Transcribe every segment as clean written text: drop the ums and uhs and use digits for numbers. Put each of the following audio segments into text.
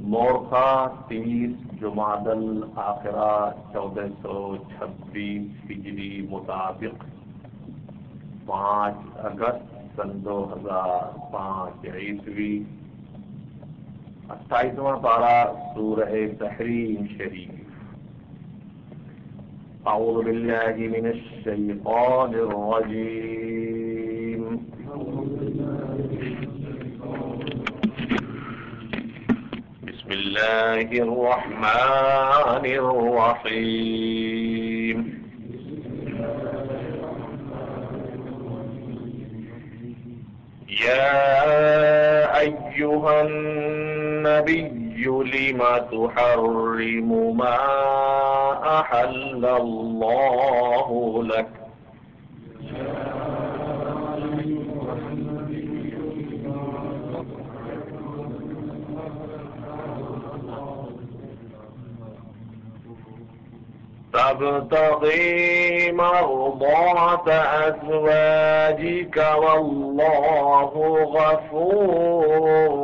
मोरखा 30 जुमादल आखिरा 1426 हिजरी मुताबिक 5 अगस्त सन 2005 ईस्वी। 28वां पारा सूरह तहरीम शरीफ। अऊज़ु बिल्लाहि मिनश शैतानिर रजीम। बिस्मिल्लाहिर रहमानिर रहीम। या अय्युहन नबिय्यु लिमा तुहर्रिमु मा अहल्लल्लाहु लक। तब्तगी मर्दात अज़वाजिक वल्लाहु गफूरुर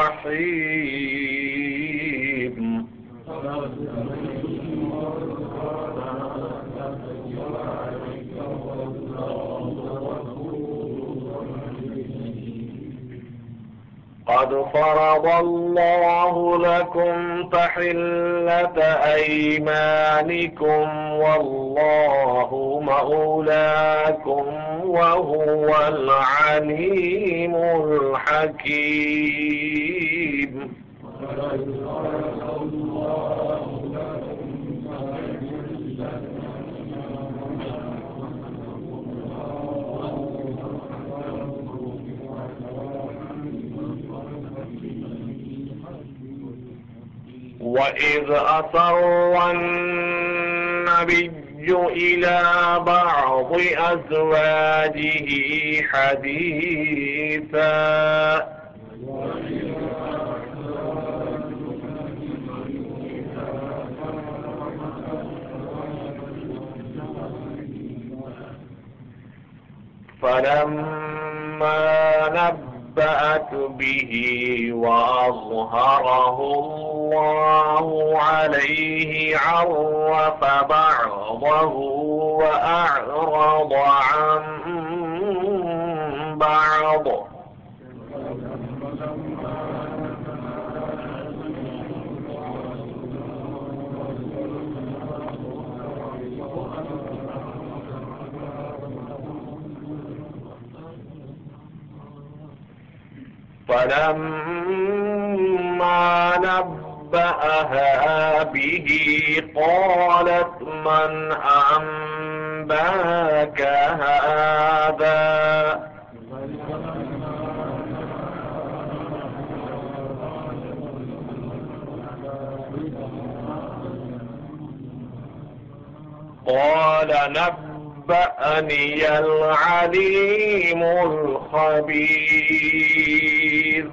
रहीम। قد فرض الله لكم تحلة أيمانكم والله مولاكم وهو العليم الحكيم. وإذ أسر النبي إلى بعض أزواجه حديثا فلما نبأت به وأظهره الله عليه عرف بعضه وأعرض عن بعض. فلما نبأها به قالت من أنباك هذا قال نبأني العليم الخبير.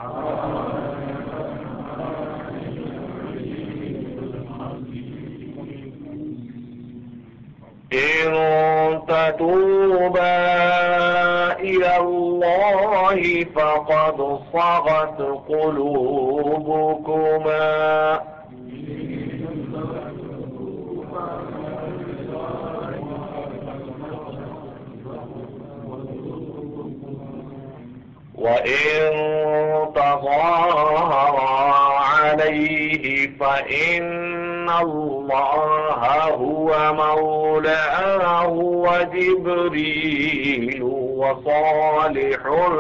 إن تتوبا إلى الله فقد صغت قلوبكما وإن تظاهرا عليه فإن الله هو مولاه وجبريل وصالح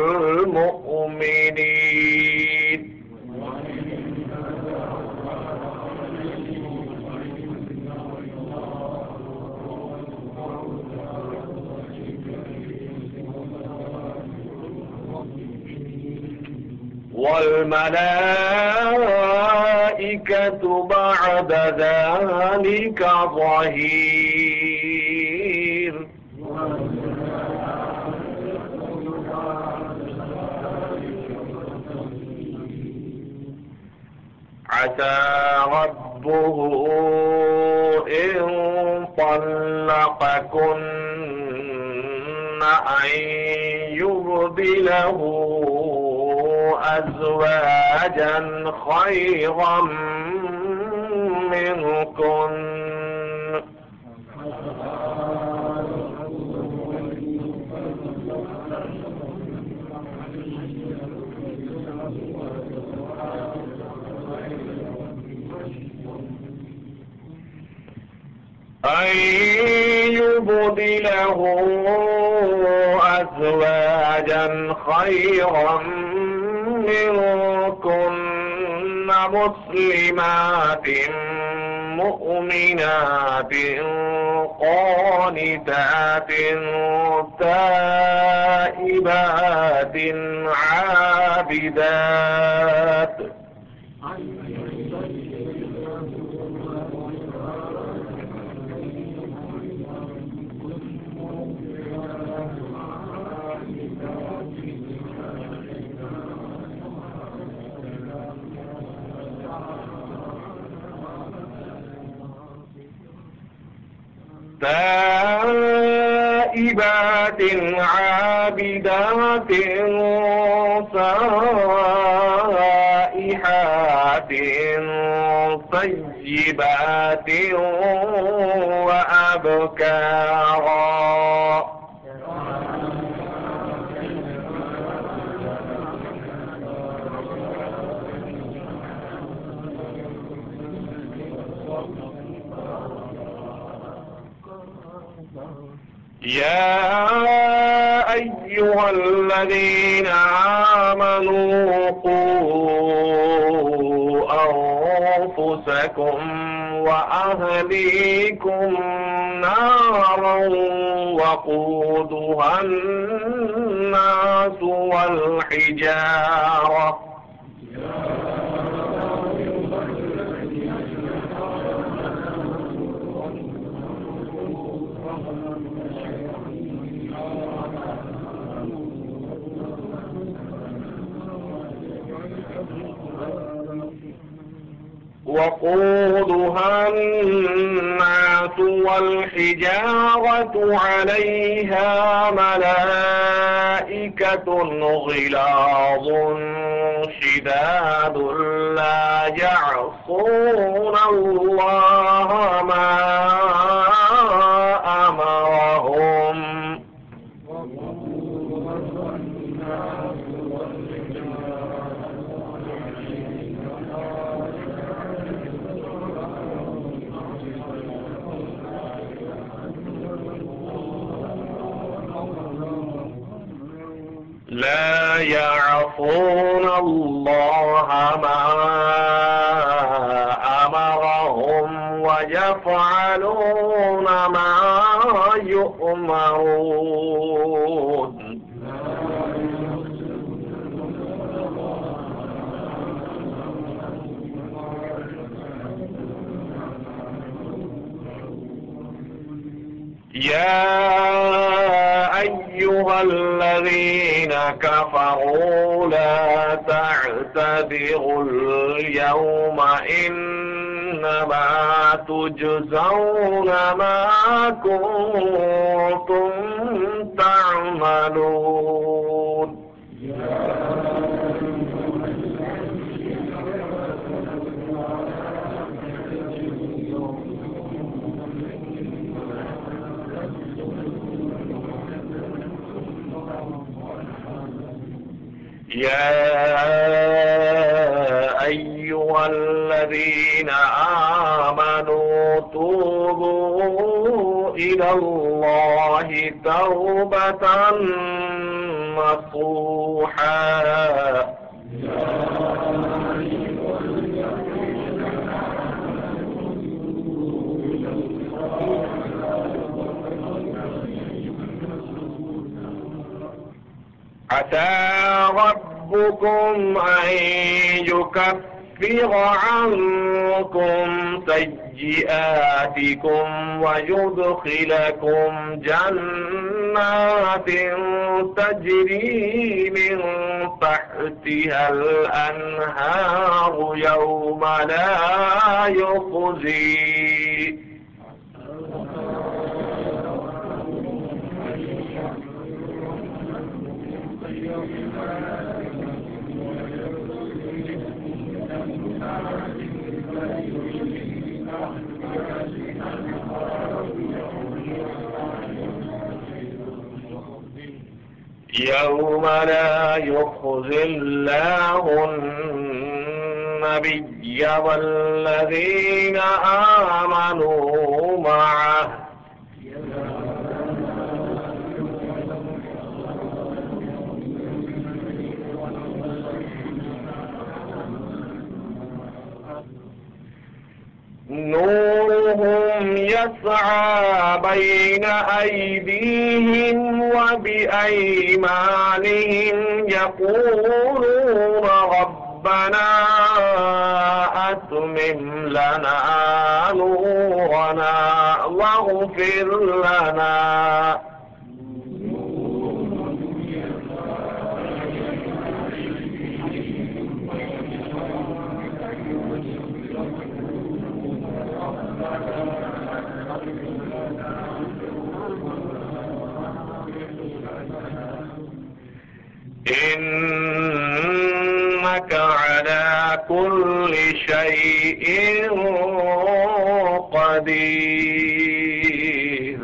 المؤمنين. والملائكة بعد ذلك ظهير. عسى ربه إن طلقكن أن يبدله أزواجا خيرا منكن أن يبدله أزواجا خيرا منكن مسلمات مؤمنات قانتات تائبات عابدات تائبات عابدات سائحات طيبات وأبكارا يا أيها الذين آمنوا قوا أنفسكم وأهليكم نارا وقودها الناس والحجارة وقودها الناس والحجارة عليها ملائكة غلاظ شداد لا يعصون الله ما أمرهم لا يعصون الله ما أمرهم ويفعلون ما يؤمرون يا أيها الذين كفروا لا تعتذروا اليوم إنما تجزون ما كنتم تعملون يا أيها الذين آمنوا توبوا إلى الله توبة نصوحا عسى ربكم أن يكفر عنكم سيئاتكم ويدخلكم جنات تجري من تحتها الأنهار يوم لا يخزي يوم لا يخزي الله النبي والذين آمنوا معه نورهم يسعى بين أيديهم وبأيمانهم يقولون ربنا أتمم لنا نورنا واغفر لنا إنك على كل شيء قدير.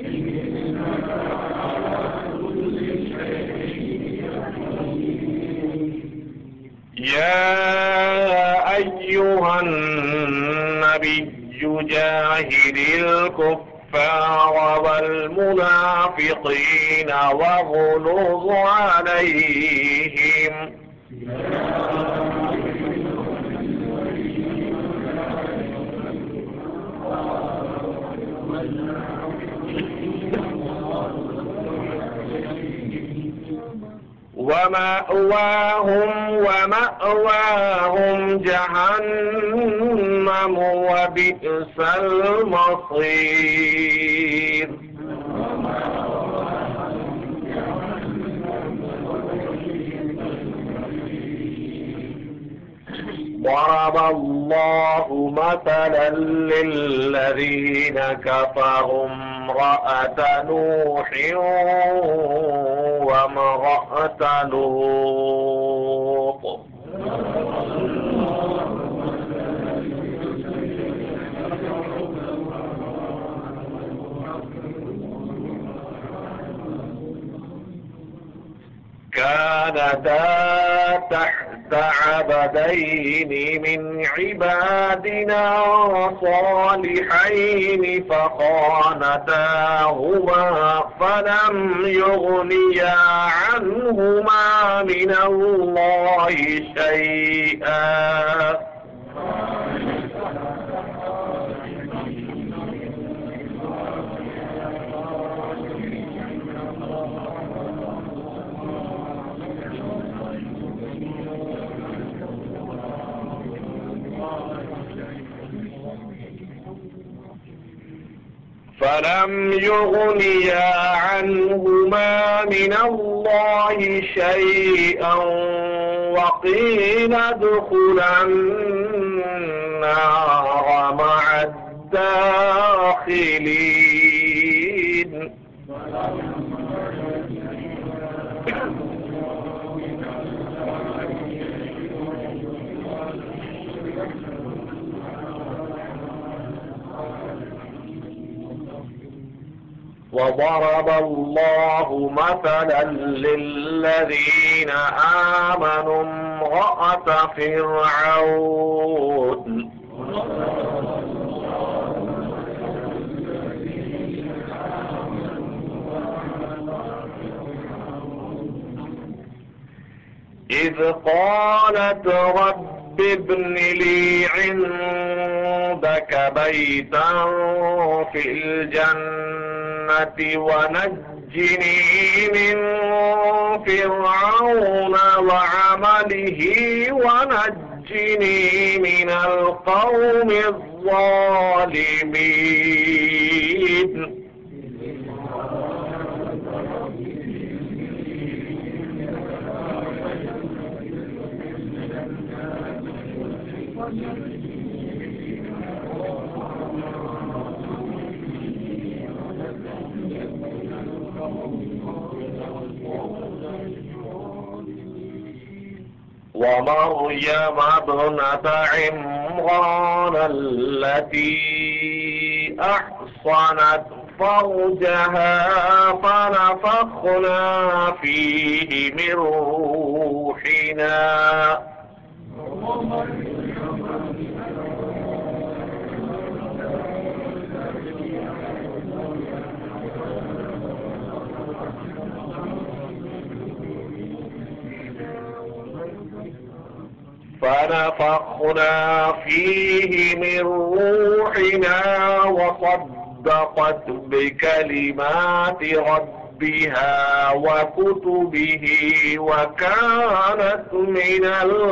يا أيها النبي جاهد الكفار والمنافقين واغلظ عليهم ومأواهم جهنم وبئس المصير. ضرب الله مثلا للذين كفروا امرأة نوح وامرأة لوط كانتا تحت عبدين من عبادنا صالحين فخانتاهما فلم يغنيا عنهما من الله شيئا عنهما من الله شيئا وقيل ادخلا النار مع الداخلين. وضرب الله مثلا للذين آمنوا امرأة فرعون إذ قالت رب ابن لي عندك بيتا في الجنة ونجني من فرعون وعمله ونجني من القوم الظالمين. ومريم ابنة عمران التي أحصنت فرجها فنفخنا فيه من روحنا فنفخنا فيه من روحنا وصدقت بكلمات ربها وكتبه وكانت من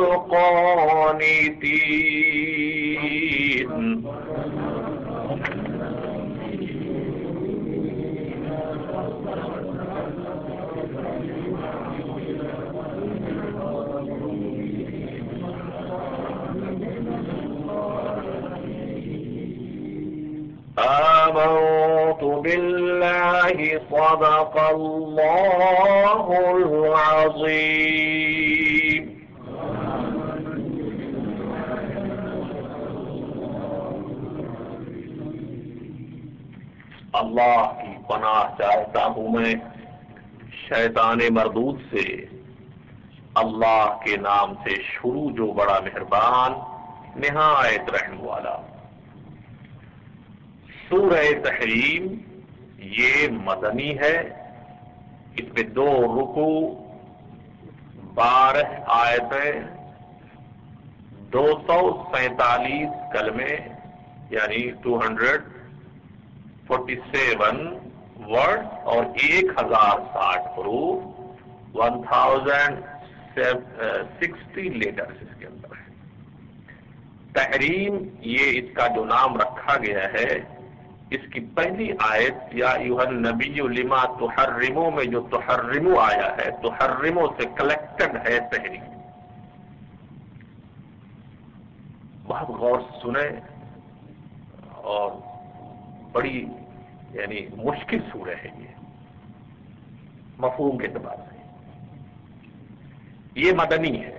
القانتين. آمنت بالله صدق الله العظيم. اللہ کی پناہ چاہتا ہوں میں شیطان مردود سے، اللہ کے نام سے شروع جو بڑا مہربان نہایت رحم والا۔ سورہ تحریم یہ مدنی ہے، اس میں 2 رکوع، 12 آیتیں، 247 کلمے یعنی 247 ورڈ اور 1060 حروف، 1060 لیٹرز اس کے اندر ہے۔ تحریم یہ اس کا جو نام رکھا گیا ہے، اس کی پہلی آیت یا ایھا النبی لما تحرمو میں جو تحرمو آیا ہے، تحرمو سے کلیکٹڈ ہے تحریم۔ بہت غور سے سنیں، اور بڑی یعنی مشکل سورہ ہے یہ مفہوم کے اعتبار سے۔ یہ مدنی ہے،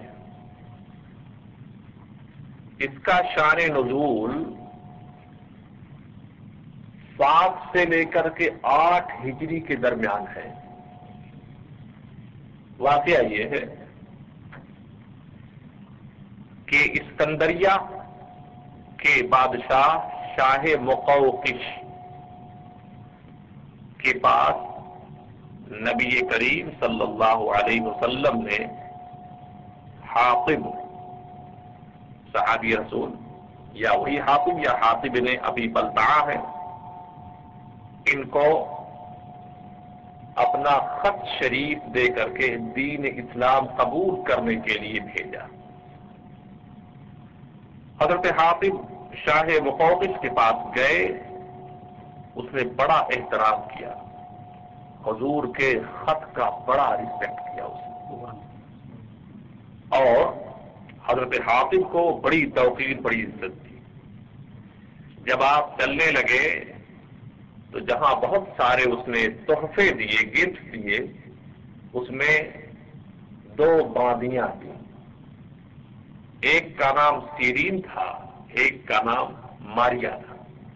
اس کا شان نزول 7 سے لے کر کے 8 ہجری کے درمیان ہے۔ واقعہ یہ ہے کہ اسکندریہ کے بادشاہ شاہ مقوقش کے پاس نبی کریم صلی اللہ علیہ وسلم نے حاطب صحابی رسول، یا وہی حاطب یا حاطب نے ابی بلتعہ ہے، ان کو اپنا خط شریف دے کر کے دین اسلام قبول کرنے کے لیے بھیجا۔ حضرت حاطب شاہ مقوقس کے پاس گئے، اس نے بڑا احترام کیا، حضور کے خط کا بڑا رسپیکٹ کیا اس نے، اور حضرت حاطب کو بڑی توقیر، بڑی عزت دی۔ جب آپ چلنے لگے تو جہاں بہت سارے اس نے تحفے دیے، گفٹ دیے، اس میں 2 باندیاں تھیں، ایک کا نام سیرین تھا، ایک کا نام ماریا تھا۔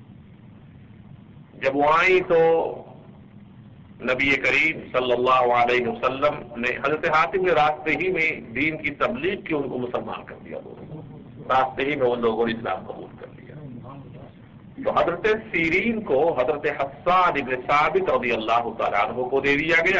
جب وہ آئی تو نبی کریم صلی اللہ علیہ وسلم نے، حضرت حاتم نے راستے ہی میں دین کی تبلیغ کی، ان کو مسلمان کر دیا، راستے ہی میں ان لوگوں نے اسلام قبول کر لیا۔ تو حضرت سیرین کو حضرت حسان ابن ثابت رضی اللہ تعالیٰ عنہ کو دے دیا گیا،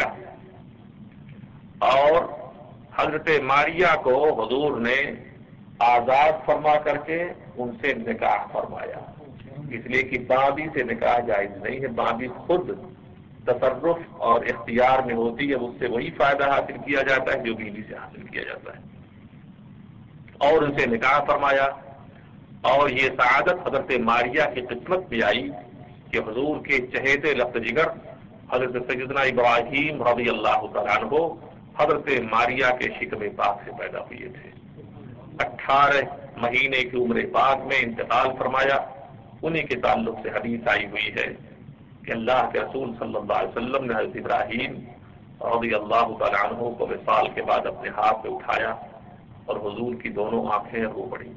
اور حضرت ماریا کو حضور نے آزاد فرما کر کے ان سے نکاح فرمایا، اس لیے کہ بابی سے نکاح جائز نہیں ہے، بابی خود تصرف اور اختیار میں ہوتی ہے، اس سے وہی فائدہ حاصل کیا جاتا ہے جو بیوی سے حاصل کیا جاتا ہے، اور ان سے نکاح فرمایا۔ اور یہ سعادت حضرت ماریا کی قسمت میں آئی کہ حضور کے چہیتے لفظ جگر حضرت سیدنا ابراہیم رضی اللہ تعالیٰ عنہ حضرت ماریا کے شکم پاک سے پیدا ہوئے تھے۔ 18 مہینے کی عمر پاک میں انتقال فرمایا۔ انہی کے تعلق سے حدیث آئی ہوئی ہے کہ اللہ کے رسول صلی اللہ علیہ وسلم نے حضرت ابراہیم رضی اللہ تعالیٰ عنہ کو وصال کے بعد اپنے ہاتھ پہ اٹھایا، اور حضور کی دونوں آنکھیں رو پڑی،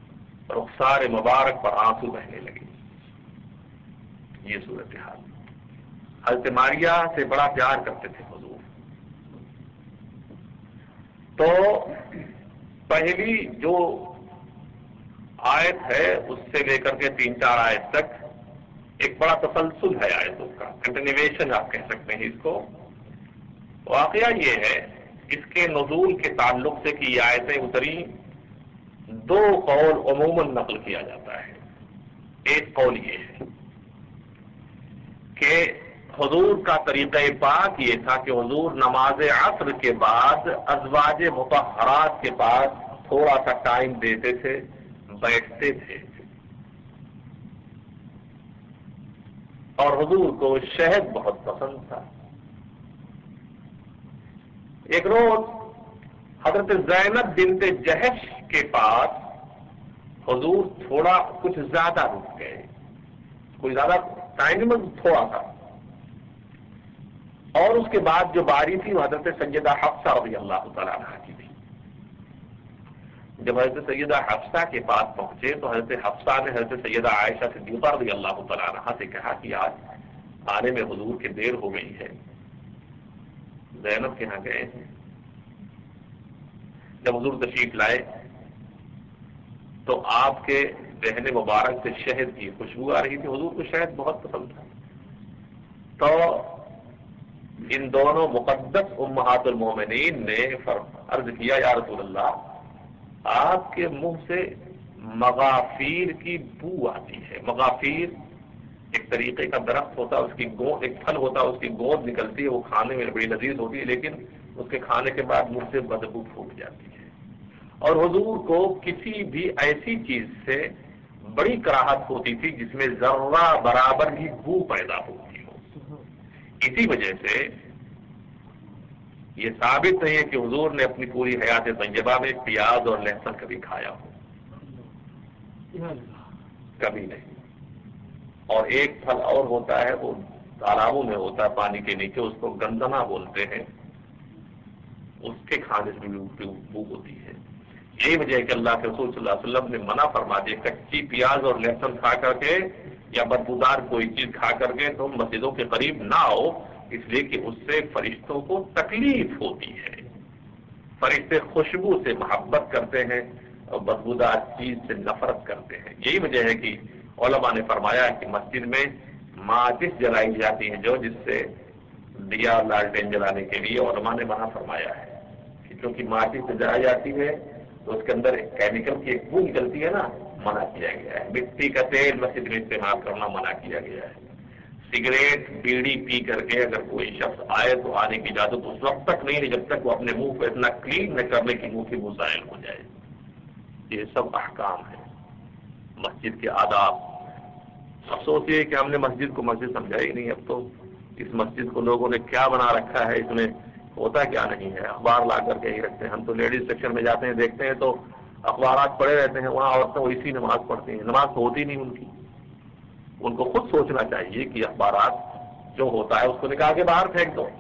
رخسار مبارک پر آنسو بہنے لگے۔ یہ صورتحال حضرت ماریہ سے بڑا پیار کرتے تھے حضور. تو پہلی جو آیت ہے اس سے لے کر کے 3-4 آیت تک ایک بڑا تسلسل ہے آیتوں کا، کنٹینیویشن آپ کہہ سکتے ہیں اس کو. واقعہ یہ ہے اس کے نزول کے تعلق سے کہ یہ آیتیں اتری، 2 قول عموماً نقل کیا جاتا ہے. ایک قول یہ ہے کہ حضور کا طریقہ پاک یہ تھا کہ حضور نماز عصر کے بعد ازواج مطہرات کے پاس تھوڑا سا ٹائم دیتے تھے، بیٹھتے تھے. اور حضور کو شہد بہت پسند تھا. ایک روز حضرت زینب بنت جہش کے پاس حضور تھوڑا کچھ زیادہ رک گئے، کوئی زیادہ ٹائم میں تھوڑا تھا. اور اس کے بعد جو باری تھی وہ حضرت سیدہ حفصہ رضی اللہ تعالیٰ عنہ کی تھی. جب حضرت سیدہ حفصہ کے پاس پہنچے تو حضرت حفصہ نے حضرت سیدہ عائشہ صدیقہ رضی اللہ تعالیٰ عنہ سے کہا کہ آج آنے میں حضور کے دیر ہو گئی ہے، زینب کے ہاں گئے ہیں. جب حضور تشریف لائے تو آپ کے دہن مبارک سے شہد کی خوشبو آ رہی تھی. حضور کو شہد بہت پسند تھا. تو ان دونوں مقدس امہات المومنین نے عرض کیا یا رسول اللہ، آپ کے منہ سے مغافیر کی بو آتی ہے. مغافیر ایک طریقے کا درخت ہوتا ہے، اس کی گوند، ایک پھل ہوتا ہے، اس کی گوند نکلتی ہے، وہ کھانے میں بڑی لذیذ ہوتی ہے، لیکن اس کے کھانے کے بعد منہ سے بدبو پھوٹ جاتی ہے. اور حضور کو کسی بھی ایسی چیز سے بڑی کراہت ہوتی تھی جس میں ذرہ برابر بھی بو پیدا ہوتی ہو. اسی وجہ سے یہ ثابت نہیں ہے کہ حضور نے اپنی پوری حیات طیبہ میں پیاز اور لہسن کبھی کھایا ہو، کبھی نہیں. اور ایک پھل اور ہوتا ہے، وہ تالابوں میں ہوتا ہے پانی کے نیچے، اس کو گندنا بولتے ہیں، اس کے کھانے سے بھی بو ہوتی ہے. یہی وجہ ہے کہ اللہ کے رسول صلی اللہ علیہ وسلم نے منع فرما دیا کچی پیاز اور لہسن کھا کر کے یا بدبودار کوئی چیز کھا کر کے تم مسجدوں کے قریب نہ آؤ، اس لیے کہ اس سے فرشتوں کو تکلیف ہوتی ہے. فرشتے خوشبو سے محبت کرتے ہیں اور بدبودار چیز سے نفرت کرتے ہیں. یہی وجہ ہے کہ علماء نے فرمایا کہ مسجد میں ماچس جلائی جاتی ہے، جو جس سے دیا لالٹین جلانے کے لیے علماء نے منع فرمایا ہے کہ کیونکہ ماچس سے جلائی جاتی ہے تو اس کے اندر ایک کیمیکل کی ایک بو نکلتی ہے نا، منع کیا گیا ہے. مٹی کا تیل مسجد میں استعمال کرنا منع کیا گیا ہے. سگریٹ بیڑی پی کر کے اگر کوئی شخص آئے تو آنے کی اجازت اس وقت تک نہیں ہے جب تک وہ اپنے منہ کو اتنا کلین نہ کرنے کی منہ کی مسائل ہو جائے. یہ سب احکام ہے، مسجد کے آداب. افسوس یہ کہ ہم نے مسجد کو مسجد سمجھا ہی نہیں. اب تو اس مسجد کو لوگوں نے کیا بنا رکھا ہے، اس میں ہوتا کیا نہیں ہے. اخبار لا کر کے ہی رکھتے ہیں. ہم تو لیڈیز سیکشن میں جاتے ہیں، دیکھتے ہیں تو اخبارات پڑے رہتے ہیں، وہاں عورتیں اسی نماز پڑھتی ہیں. نماز تو ہوتی نہیں ان کی. ان کو خود سوچنا چاہیے کہ اخبارات جو ہوتا ہے اس کو نکال کے باہر پھینک دو.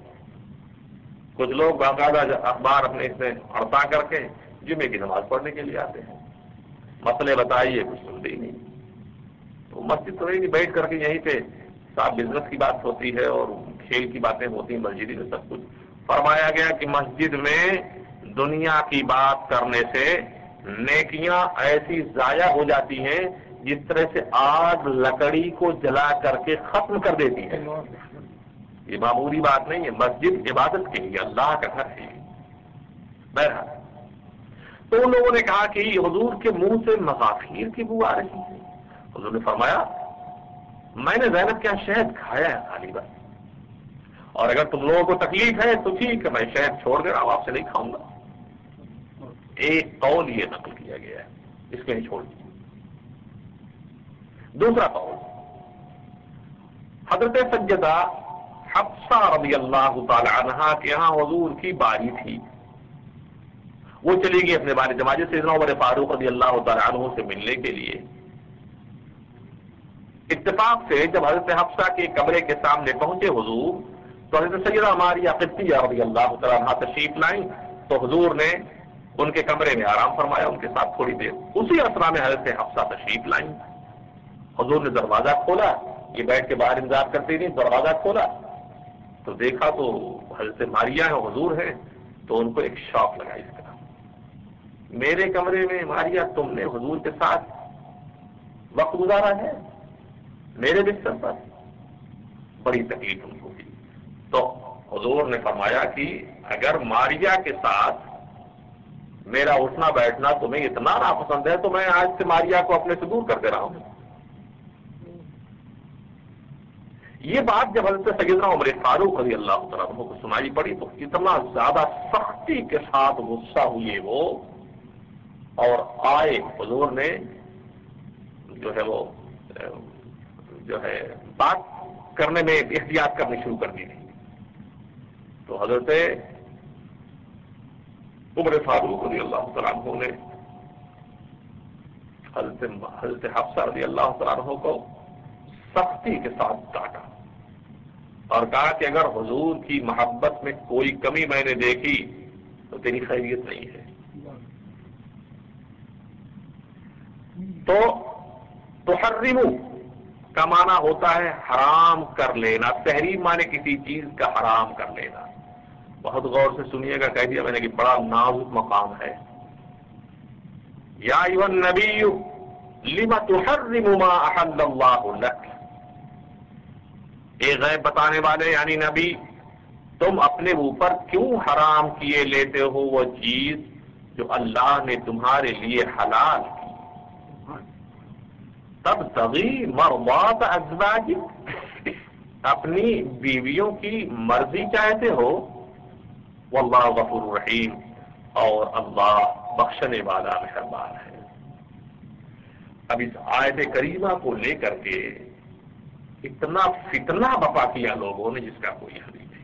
کچھ لوگ باقاعدہ اخبار اپنے اس میں اڑتا کر کے جمعے کی نماز پڑھنے کے لیے آتے ہیں. مسئلے بتائیے، کچھ سنتے ہی نہیں. تو مسجد تو نہیں، بیٹھ کر کے یہیں پہ صاحب بزنس کی بات ہوتی ہے اور کھیل کی باتیں ہوتی ہیں. مسجد میں سب کچھ فرمایا گیا کہ مسجد میں دنیا کی بات کرنے سے نیکیاں ایسی ضائع ہو جاتی ہیں جس طرح سے آگ لکڑی کو جلا کر کے ختم کر دیتی ہے. یہ معمولی بات نہیں ہے. مسجد عبادت کے لیے اللہ کا گھر ہے. بہرحال تو ان لوگوں نے کہا کہ حضور کے منہ سے مغافیر کی بو آ رہی ہے. حضور نے فرمایا میں نے زینب کیا شہد کھایا ہے خالی بس، اور اگر تم لوگوں کو تکلیف ہے تو ٹھیک ہے، میں شہد چھوڑ دے رہا ہوں، آپ سے نہیں کھاؤں گا. ایک قول یہ نقل کیا گیا ہے، اس کو نہیں چھوڑ دیا. دوسرا قول حضرت سیدہ حفصہ رضی اللہ تعالی عنہا کے یہاں حضور کی باری تھی. وہ چلی گئی اپنے بارے جماعت سیدنا عمر فاروق رضی اللہ تعالی عنہ سے ملنے کے لیے. اتفاق سے جب حضرت حفصہ کے کمرے کے سامنے پہنچے حضور تو حضرت سیدہ ماریہ قبطیہ رضی اللہ تعالی عنہا تشریف لائیں تو حضور نے ان کے کمرے میں آرام فرمایا ان کے ساتھ تھوڑی دیر. اسی اسرا میں حضرت حفصہ تشریف لائیں. حضور نے دروازہ کھولا، یہ بیٹھ کے باہر انتظار کرتے نہیں، دروازہ کھولا تو دیکھا تو حضرت ماریہ ہے، حضور ہے، تو ان کو ایک شوق لگا اس کا، میرے کمرے میں ماریہ تم نے حضور کے ساتھ وقت گزارا ہے میرے بستر پر؟ بڑی تکلیف ان کو ہوئی۔ تو حضور نے فرمایا کہ اگر ماریہ کے ساتھ میرا اٹھنا بیٹھنا تمہیں اتنا ناپسند ہے تو میں آج سے ماریہ کو اپنے سے دور کر دے رہا ہوں۔ یہ بات جب حضرت سیدنا عمر فاروق رضی اللہ تعالیٰ عنہ کو سنائی پڑی تو اتنا زیادہ سختی کے ساتھ غصہ ہوئے وہ، اور آئے حضور نے جو ہے وہ جو ہے بات کرنے میں احتیاط کرنی شروع کر دی تھی۔ تو حضرت عمر فاروق رضی اللہ تعالیٰ عنہ نے حضرت حفصہ رضی اللہ تعالیٰ عنہ کو سختی کے ساتھ ڈانٹا اور کہا کہ اگر حضور کی محبت میں کوئی کمی میں نے دیکھی تو تیری خیریت نہیں ہے۔ تو تحرم کا معنی ہوتا ہے حرام کر لینا، تحریم معنی کسی چیز کا حرام کر لینا۔ بہت غور سے سنیے گا، کہہ دیا میں نے کہ بڑا نازک مقام ہے۔ یا ایھا النبی لم تحرم ما احل اللہ لک، اے غیب بتانے والے یعنی نبی، تم اپنے اوپر کیوں حرام کیے لیتے ہو وہ چیز جو اللہ نے تمہارے لیے حلال کی؟ تب تغی مرضات ازواجک، اپنی بیویوں کی مرضی چاہتے ہو، واللہ غفور رحیم، اور اللہ بخشنے والا مہربان ہے۔ اب اس آیت کریمہ کو لے کر کے اتنا فتنہ بپا کیا لوگوں نے جس کا کوئی حد نہیں۔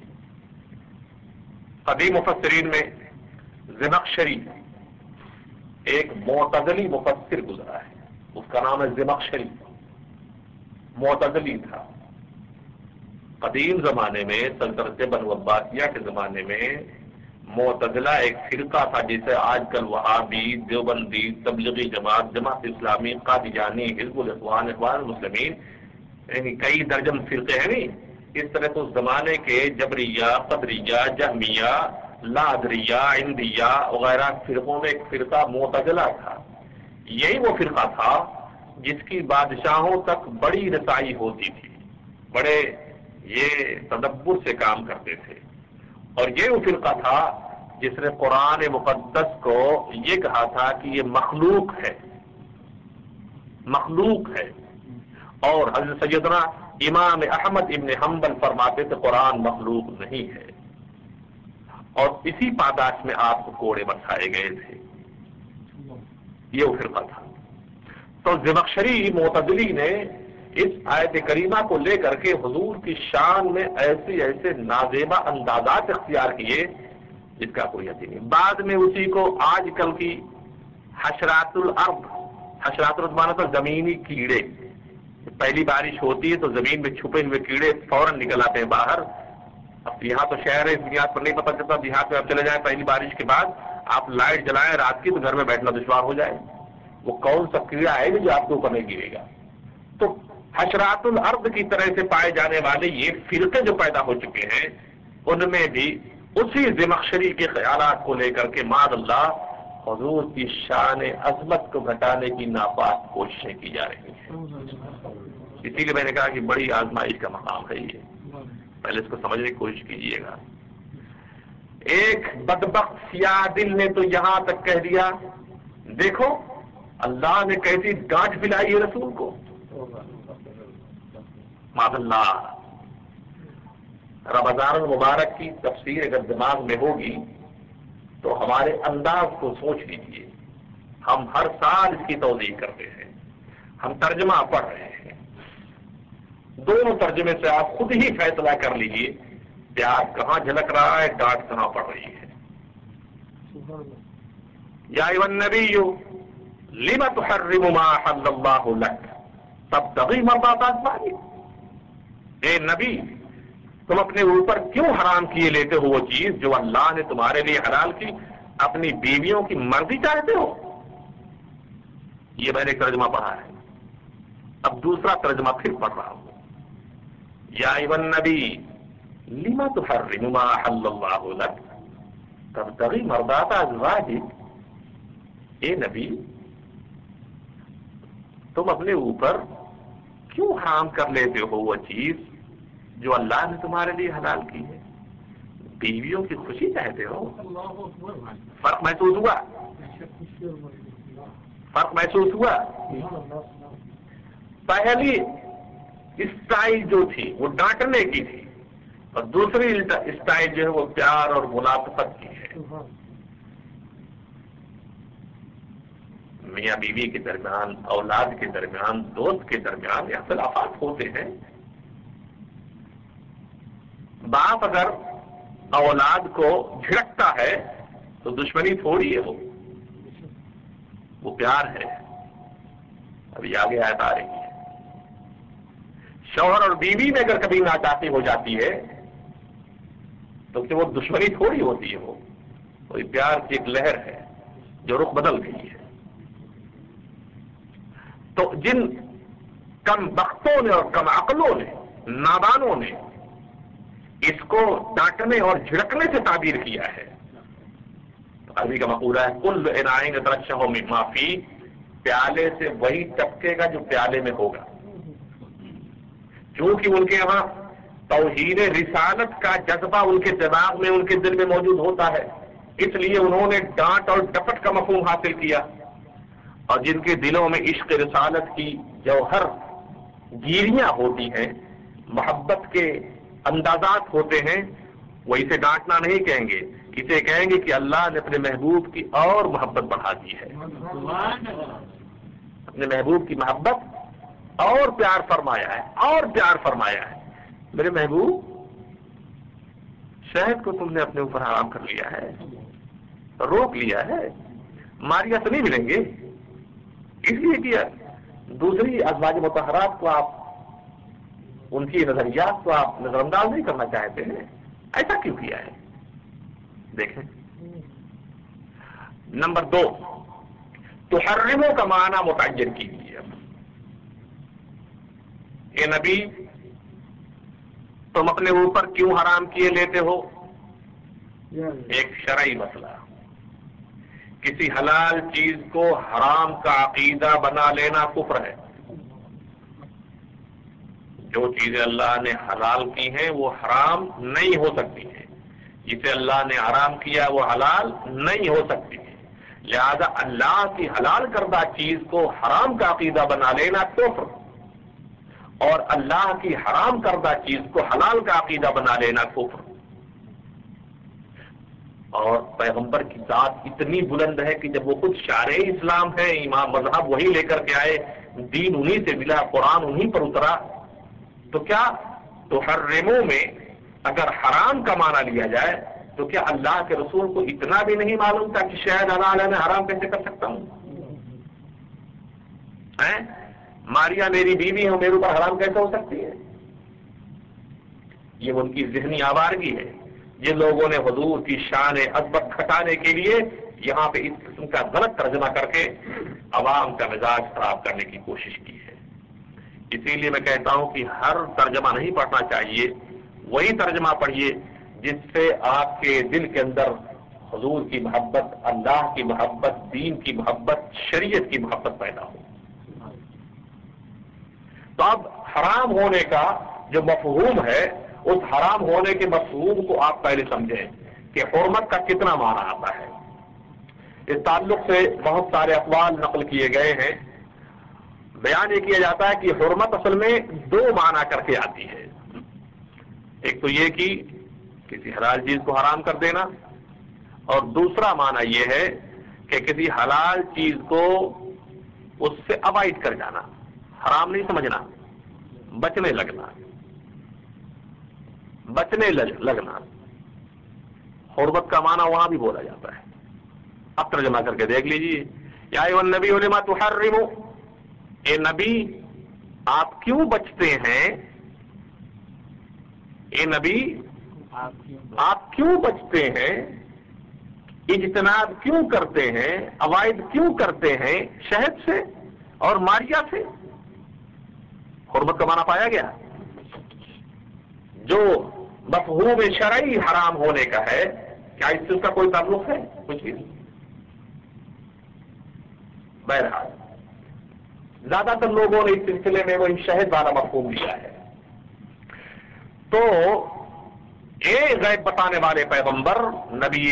قدیم مفسرین میں زمخشری ایک معتزلی مفسر گزرا ہے، اس کا نام ہے زمخشری، معتزلی تھا۔ قدیم زمانے میں سلطنت بنو عباسیہ کے زمانے میں معتزلہ ایک فرقہ تھا، جسے آج کل وہابی، دیوبندی، تبلیغی جماعت، جماعت اسلامی، قادیانی، حزب الاخوان، اخوان المسلمین، یعنی کئی درجن فرقے ہیں نہیں، اس طرح تو زمانے کے جبریہ، قدریہ، جہمیہ، لادریہ، عندیہ وغیرہ فرقوں میں ایک فرقہ معتزلہ تھا۔ یہی وہ فرقہ تھا جس کی بادشاہوں تک بڑی رسائی ہوتی تھی، بڑے یہ تدبر سے کام کرتے تھے، اور یہ وہ فرقہ تھا جس نے قرآن مقدس کو یہ کہا تھا کہ یہ مخلوق ہے، مخلوق ہے، اور حضرت سیدنا امام احمد ابن حنبل فرماتے تھے قرآن مخلوق نہیں ہے، اور اسی پاداش میں آپ کو کوڑے برسائے گئے تھے۔ یہ وہ فرقہ تھا۔ تو زمخشری معتزلی نے اس آیت کریمہ کو لے کر کے حضور کی شان میں ایسے ایسے نازیبا اندازات اختیار کیے جس کا کوئی حد نہیں۔ بعد میں اسی کو آج کل کی حشرات الارض، حشرات الارض مانا تو زمینی کیڑے، پہلی بارش ہوتی ہے تو زمین میں چھپے ہوئے کیڑے فوراً نکل آتے ہیں باہر۔ اب یہاں تو شہر ہے، اس دیہات پر نہیں پتہ چلتا، دیہات میں آپ چلے جائیں پہلی بارش کے بعد آپ لائٹ جلائیں رات کی تو گھر میں بیٹھنا دشوار ہو جائے، وہ کون سا کیڑا ہے جو آپ کے اوپر نہیں گرے گا۔ تو حشرات الارض کی طرح سے پائے جانے والے یہ فرقے جو پیدا ہو چکے ہیں، ان میں بھی اسی زمخشری کے خیالات کو لے کر کے معاذ اللہ حضور کی شان عظمت کو گھٹانے کی ناپاک کوششیں کی جا رہی ہیں۔ اسی لیے میں نے کہا کہ بڑی آزمائش کا مقام ہے یہ، پہلے اس کو سمجھنے کی کوشش کیجیے گا۔ ایک بدبخت سیاہ دل نے تو یہاں تک کہہ دیا، دیکھو اللہ نے کیسی ڈانٹ پلائی ہے رسول کو، معاذ اللہ۔ رمضان المبارک کی تفسیر اگر دماغ میں ہوگی تو ہمارے انداز کو سوچ لیجیے، ہم ہر سال اس کی توضیح کرتے ہیں، ہم ترجمہ پڑھ رہے ہیں، دونوں ترجمے سے آپ خود ہی فیصلہ کر لیجیے پیار کہاں جھلک رہا ہے، ڈانٹ کہاں پڑ رہی ہے۔ یا ایھا النبی لم تحرم ما احل اللہ لک تبتغی مرضات ازواجک، اے نبی تم اپنے اوپر کیوں حرام کیے لیتے ہو وہ چیز جو اللہ نے تمہارے لیے حلال کی، اپنی بیویوں کی مرضی چاہتے ہو۔ یہ میں نے ترجمہ پڑھا ہے، اب دوسرا ترجمہ پھر پڑھ رہا ہوں۔ یا ایھا النبی लिमा तुहर्रिमु मा अहल्लल्लाहु लक तब्तगी मर्दात अज़वाजिक, ए नबी तुम अपने ऊपर क्यों हराम कर लेते हो वो चीज जो अल्लाह ने तुम्हारे लिए हलाल की है? बीवियों की खुशी चाहते हो? फर्क महसूस हुआ? फर्क महसूस हुआ? पहली स्टाइल जो थी वो डांटने की थी, और दूसरी स्टाइल जो है वो प्यार और मुलाकात की है। मियाँ बीवी के दरमियान, औलाद के दरमियान, दोस्त के दरमियान इख्तिलाफात होते हैं। बाप अगर औलाद को झिड़कता है तो दुश्मनी थोड़ी है, वो प्यार है। अभी आगे आयत आ रही है। शौहर और बीवी में अगर कभी नाचाती हो जाती है तो कि वो दुश्मनी थोड़ी होती है, वो प्यार की एक लहर है जो रुख बदल गई है। तो जिन कम बख्तों ने और कम अक्लों ने, नादानों ने इसको डांटने और झिड़कने से ताबीर किया है। तो अरबी का मकूला है, कुल इनाएंगे तरक्शहों में माफी, प्याले से वही टपकेगा जो प्याले में होगा। क्योंकि उनके यहां तौहीद रिसालत का जज्बा उनके दिमाग में, उनके दिल में मौजूद होता है, इसलिए उन्होंने डांट और डपट का मफहूम हासिल किया। और जिनके दिलों में इश्क रिसालत की जौहर गिरियां होती हैं, मोहब्बत के अंदाजात होते हैं, वो इसे डांटना नहीं कहेंगे, इसे कहेंगे कि अल्लाह ने अपने महबूब की और मोहब्बत बढ़ा दी है, अपने महबूब की मोहब्बत और प्यार फरमाया है, और प्यार फरमाया है। मेरे महबूब, शहद को तुमने अपने ऊपर हराम कर लिया है, रोक लिया है, मारिया तो नहीं मिलेंगे, इसलिए किया। दूसरी अज़वाज मुतहरात को आप, उनकी नजरियात को आप नजरअंदाज नहीं करना चाहते हैं, ऐसा क्यों किया है? देखें, नंबर 2, तुहर्रिमो का माना मुतअय्यन कीजिए। ए नबी, तुम अपने ऊपर क्यों हराम किए लेते हो? एक शरई मसला। किसी हलाल चीज को हराम का अकीदा बना लेना कुफ्र है। जो चीजें अल्लाह ने हलाल की हैं वो हराम नहीं हो सकती है, जिसे अल्लाह ने हराम किया वो हलाल नहीं हो सकती है। लिहाजा अल्लाह की हलाल करदा चीज को हराम का अकीदा बना लेना कुफ्र, और अल्लाह की हराम करदा चीज को हलाल का अकीदा बना लेना कुफ्र। और पैगंबर की जात इतनी बुलंद है कि जब वो खुद शारे इस्लाम है, इमाम मजहब वही लेकर के आए, दीन उन्हीं से मिला, कुरान उन्हीं पर उतरा, तो क्या तुहर्रिमो में अगर हराम का माना लिया जाए तो क्या अल्लाह के रसूल को इतना भी नहीं मालूम था कि शायद अल्लाह ने हराम कैसे कर सकता हूं? मारिया मेरी बीवी है, मेरे ऊपर हराम कैसे हो सकती है? ये उनकी ज़हनी आवारगी है। जिन लोगों ने हुजूर की शान अज़मत घटाने के लिए यहां पे इस किस्म का गलत तर्जमा करके अवाम का मिजाज खराब करने की कोशिश की है। इसीलिए मैं कहता हूं कि हर तर्जमा नहीं पढ़ना चाहिए, वही तर्जमा पढ़िए जिससे आपके दिल के अंदर हुजूर की मोहब्बत, अल्लाह की मोहब्बत, दीन की मोहब्बत, शरीयत की मोहब्बत पैदा हो। तो अब हराम होने का जो मफहूम है, उस हराम होने के मफहूम को आप पहले समझें कि हुर्मत का कितना माना आता है। इस ताल्लुक से बहुत सारे अक़वाल नकल किए गए हैं। बयान ये किया जाता है कि हुर्मत असल में 2 माना करके आती है। एक तो ये कि किसी हलाल चीज को हराम कर देना, और दूसरा माना यह है कि किसी हलाल चीज को उससे अवॉइड कर जाना, हराम नहीं समझना, बचने लगना, बचने लगना। हुर्मत का माना वहां भी बोला जाता है। अब तर्जुमा करके देख लीजिए, या अय्युहन नबी लिमा तुहर्रिमु, ए नबी आप क्यों बचते हैं? ए नबी आप क्यों बचते हैं? इज्तनाब क्यों करते हैं, अवॉइड क्यों करते हैं शहद से और मारिया से? हुर्मत का माना पाया गया। जो مفہوم شرعی حرام ہونے کا ہے، کیا اس سے اس کا کوئی تعلق ہے؟ کچھ بھی نہیں۔ بہرحال زیادہ تر لوگوں نے اس سلسلے میں وہی شہد والا مفہوم لیا ہے۔ تو ایک غیب بتانے والے پیغمبر نبی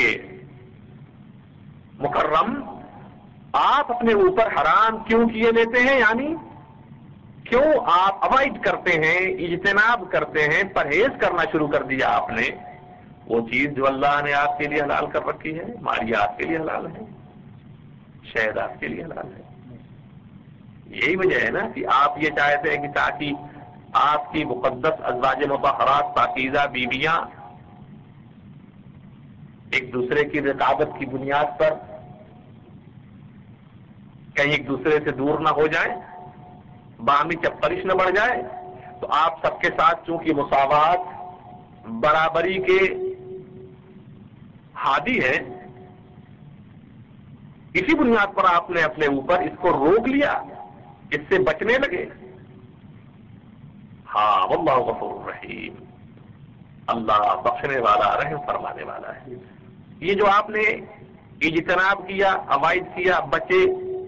مکرم آپ اپنے اوپر حرام کیوں کیے لیتے ہیں؟ یعنی کیوں آپ اوائڈ کرتے ہیں، اجتناب کرتے ہیں، پرہیز کرنا شروع کر دیا آپ نے وہ چیز جو اللہ نے آپ کے لیے حلال کر رکھی ہے؟ ماریا آپ کے لیے حلال ہے، شہد آپ کے لیے حلال ہے۔ یہی وجہ ہے نا کہ آپ یہ چاہتے ہیں کہ تاکہ آپ کی مقدس ازواج مطہرات پاکیزہ بیویاں ایک دوسرے کی رقابت کی بنیاد پر کہیں ایک دوسرے سے دور نہ ہو جائیں، باہمی چپرش نہ بڑھ جائے، تو آپ سب کے ساتھ چونکہ مساوات، برابری کے ہادی ہیں، اسی بنیاد پر آپ نے اپنے اوپر اس کو روک لیا، اس سے بچنے لگے۔ ہاں واللہ غفور رحیم، اللہ بخشنے والا، رحم فرمانے والا ہے۔ یہ جو آپ نے اجتناب کیا، اوائڈ کیا، بچے،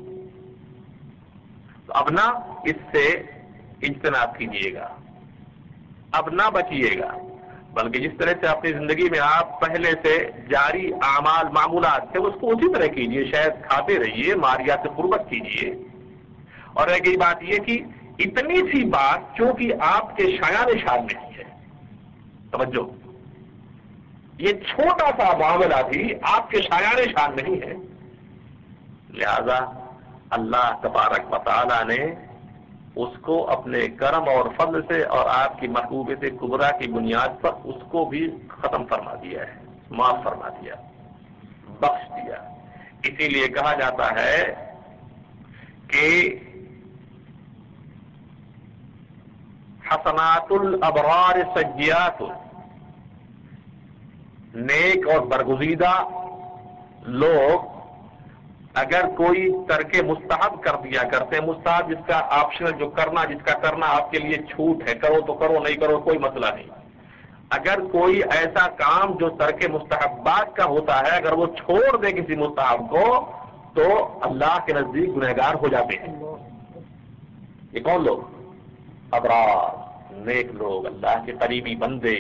تو اب نہ اس سے اجتناب کیجیے گا، اب نہ بچیے گا، بلکہ جس طرح سے اپنی زندگی میں آپ پہلے سے جاری اعمال معمولات تھے اس کو اسی طرح کیجیے، شاید کھاتے رہیے، ماریا سے قربت کیجیے۔ اور رہ گئی بات یہ کہ اتنی سی بات چونکہ آپ کے شایان شان نہیں ہے، توجہ، یہ چھوٹا سا معاملہ بھی آپ کے شایان شان نہیں ہے، لہذا اللہ تبارک و تعالی نے اس کو اپنے کرم اور فضل سے اور آپ کی محبوبیت کبریٰ کی بنیاد پر اس کو بھی ختم فرما دیا ہے، معاف فرما دیا، بخش دیا۔ اسی لیے کہا جاتا ہے کہ حسنات الابرار سیئات، نیک اور برگزیدہ لوگ اگر کوئی ترک مستحب کر دیا کرتے ہیں، مستحب جس کا آپشنل، جو کرنا، جس کا کرنا آپ کے لیے چھوٹ ہے، کرو تو کرو، نہیں کرو کوئی مسئلہ نہیں، اگر کوئی ایسا کام جو ترک مستحبات کا ہوتا ہے اگر وہ چھوڑ دے کسی مستحب کو تو اللہ کے نزدیک گنہگار ہو جاتے ہیں۔ یہ کون لوگ؟ ابرار، نیک لوگ، اللہ کے قریبی بندے،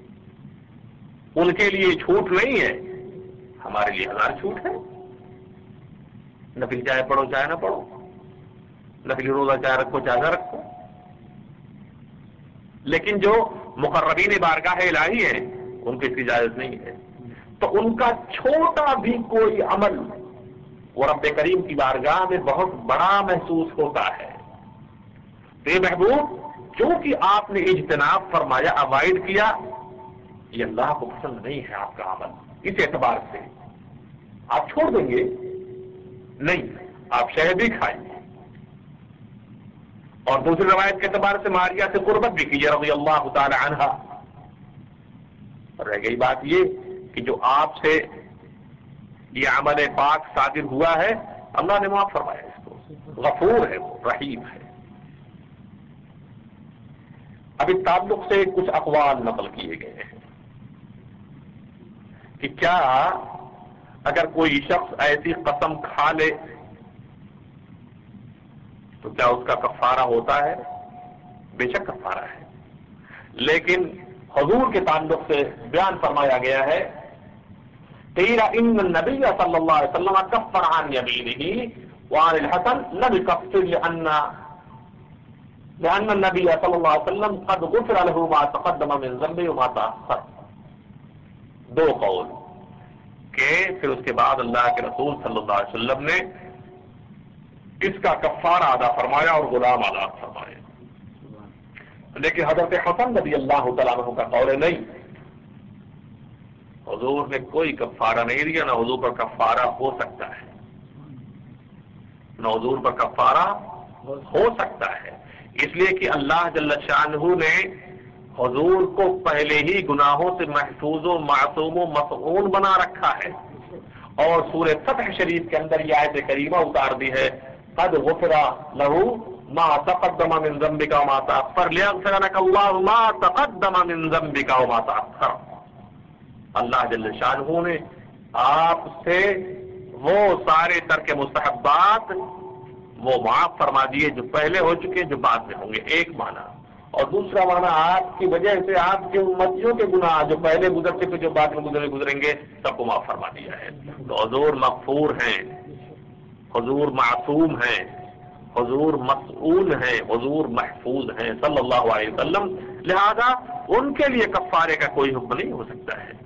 ان کے لیے چھوٹ نہیں ہے، ہمارے لیے ہزار چھوٹ ہے۔ نفل چاہے پڑھو چاہے نہ پڑھو، نفل روزہ چاہے رکھو چاہے نہ رکھو، لیکن جو مقربین بارگاہ الہی ہیں ان کو اس کی اجازت نہیں ہے، تو ان کا چھوٹا بھی کوئی عمل وہ رب کریم کی بارگاہ میں بہت بڑا محسوس ہوتا ہے۔ بے محبوب چونکہ آپ نے اجتناب فرمایا، اوائڈ کیا، یہ اللہ کو پسند نہیں ہے آپ کا عمل، اس اعتبار سے آپ چھوڑ دیں گے نہیں، آپ شہد بھی کھائیے، اور دوسری روایت کے اعتبار سے ماریا سے قربت بھی کیجیے رضی اللہ تعالی عنہا۔ رہ گئی بات یہ کہ جو آپ سے یہ عمل پاک صادر ہوا ہے اللہ نے معاف فرمایا، اس کو غفور ہے، وہ رحیم ہے۔ اب اس تعلق سے کچھ اقوال نقل کیے گئے ہیں کہ کیا اگر کوئی شخص ایسی قسم کھا لے تو کیا اس کا کفارہ ہوتا ہے؟ بے شک کفارہ ہے، لیکن حضور کے تعلق سے بیان فرمایا گیا ہے قیل ان النبی صلی اللہ علیہ وسلم کفر عن یمینہ وعن الحسن لم یکفر لأن النبی صلی اللہ علیہ وسلم قد غفر له ما تقدم من ذنبه وما تأخر۔ دو قول کہ پھر اس کے بعد اللہ کے رسول صلی اللہ علیہ وسلم نے اس کا کفارہ ادا فرمایا اور غلام آزاد فرمایا، لیکن حضرت حسن رضی اللہ تعالیٰ عنہ کا قول نہیں، حضور نے کوئی کفارہ نہیں دیا، نہ حضور پر کفارہ ہو سکتا ہے، نہ حضور پر کفارہ ہو سکتا ہے، اس لیے کہ اللہ جل شانہ نے حضور کو پہلے ہی گناہوں سے محفوظ و معصوم و مصون بنا رکھا ہے، اور سورہ فتح شریف کے اندر یہ آیت کریمہ اتار دی ہے قد غفر لہ ما تقدم من ذنبك وما تأخر ليغفر لك الله ما تقدم من ذنبك وما تأخر. اللہ جل شانہ نے آپ سے وہ سارے ترک مستحبات وہ معاف فرما دیے جو پہلے ہو چکے جو بعد میں ہوں گے. ایک معنی. اور دوسرا معنی آپ کی وجہ سے آپ کے امتیوں کے گناہ جو پہلے گزرتے تھے جو بعد میں گزریں گے سب کو معاف فرما دیا ہے. تو حضور مغفور ہیں, حضور معصوم ہیں, حضور مسئول ہیں, حضور محفوظ ہیں صلی اللہ علیہ وسلم. لہذا ان کے لیے کفارے کا کوئی حکم نہیں ہو سکتا ہے.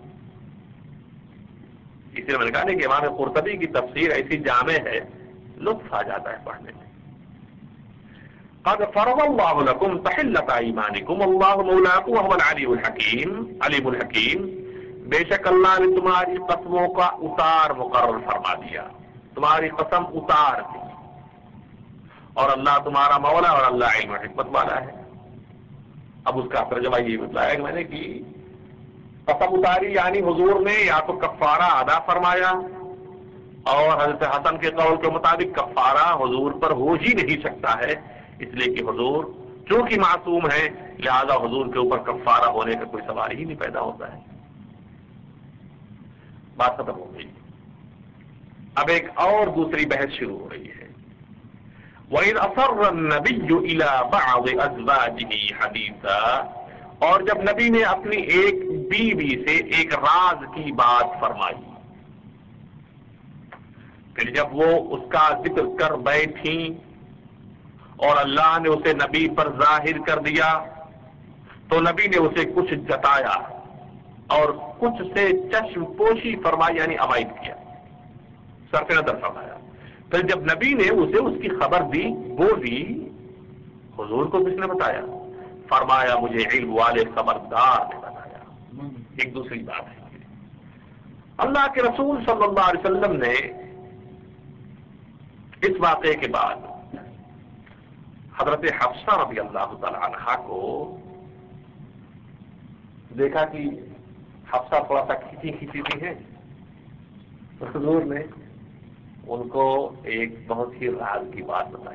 اس لیے میں نے کہا کہ امام قرطبی کی تفسیر ایسی جامع ہے, لطف آ جاتا ہے پڑھنے میں. قد فرض اللہ لکم تحلۃ ایمانکم اللہ مولاکم وهو العلی الحکیم علیم الحکیم. بے شک اللہ نے تمہاری قسموں کا اتار مقرر فرما دیا, تمہاری قسم اتار دی, اور اللہ تمہارا مولا اور اللہ علم و حکمت والا ہے. اب اس کا ترجمہ یہ بتلایا کہ میں نے کہ قسم اتاری یعنی حضور نے یا تو کفارہ ادا فرمایا, اور حضرت حسن کے قول کے مطابق کفارہ حضور پر ہو ہی نہیں سکتا ہے, اس لیے کہ حضور چونکہ معصوم ہے لہذا حضور کے اوپر کفارہ ہونے کا کوئی سوال ہی نہیں پیدا ہوتا ہے. بات ختم ہو گئی. اب ایک اور دوسری بحث شروع ہو رہی ہے. وَإِذْ أَسَرَّ النَّبِيُّ إِلَىٰ بَعْضِ أَزْوَاجِهِ حَدِيثًا, اور جب نبی نے اپنی ایک بیوی سے ایک راز کی بات فرمائی, پھر جب وہ اس کا ذکر کر بیٹھی اور اللہ نے اسے نبی پر ظاہر کر دیا تو نبی نے اسے کچھ جتایا اور کچھ سے چشم پوشی فرمائی یعنی اوائڈ کیا, صرف نظر فرمایا. پھر جب نبی نے اسے اس کی خبر دی, بولی, حضور کو کس نے بتایا؟ فرمایا مجھے علم والے خبردار نے بتایا. ایک دوسری بات ہے, اللہ کے رسول صلی اللہ علیہ وسلم نے اس واقعے کے بعد حضرت حفصہ رضی اللہ تعالی عنہا کو دیکھا کہ حفصہ تھوڑا سا کھینچی ہے. حضور نے ان کو ایک بہت ہی راز کی بات بتائی,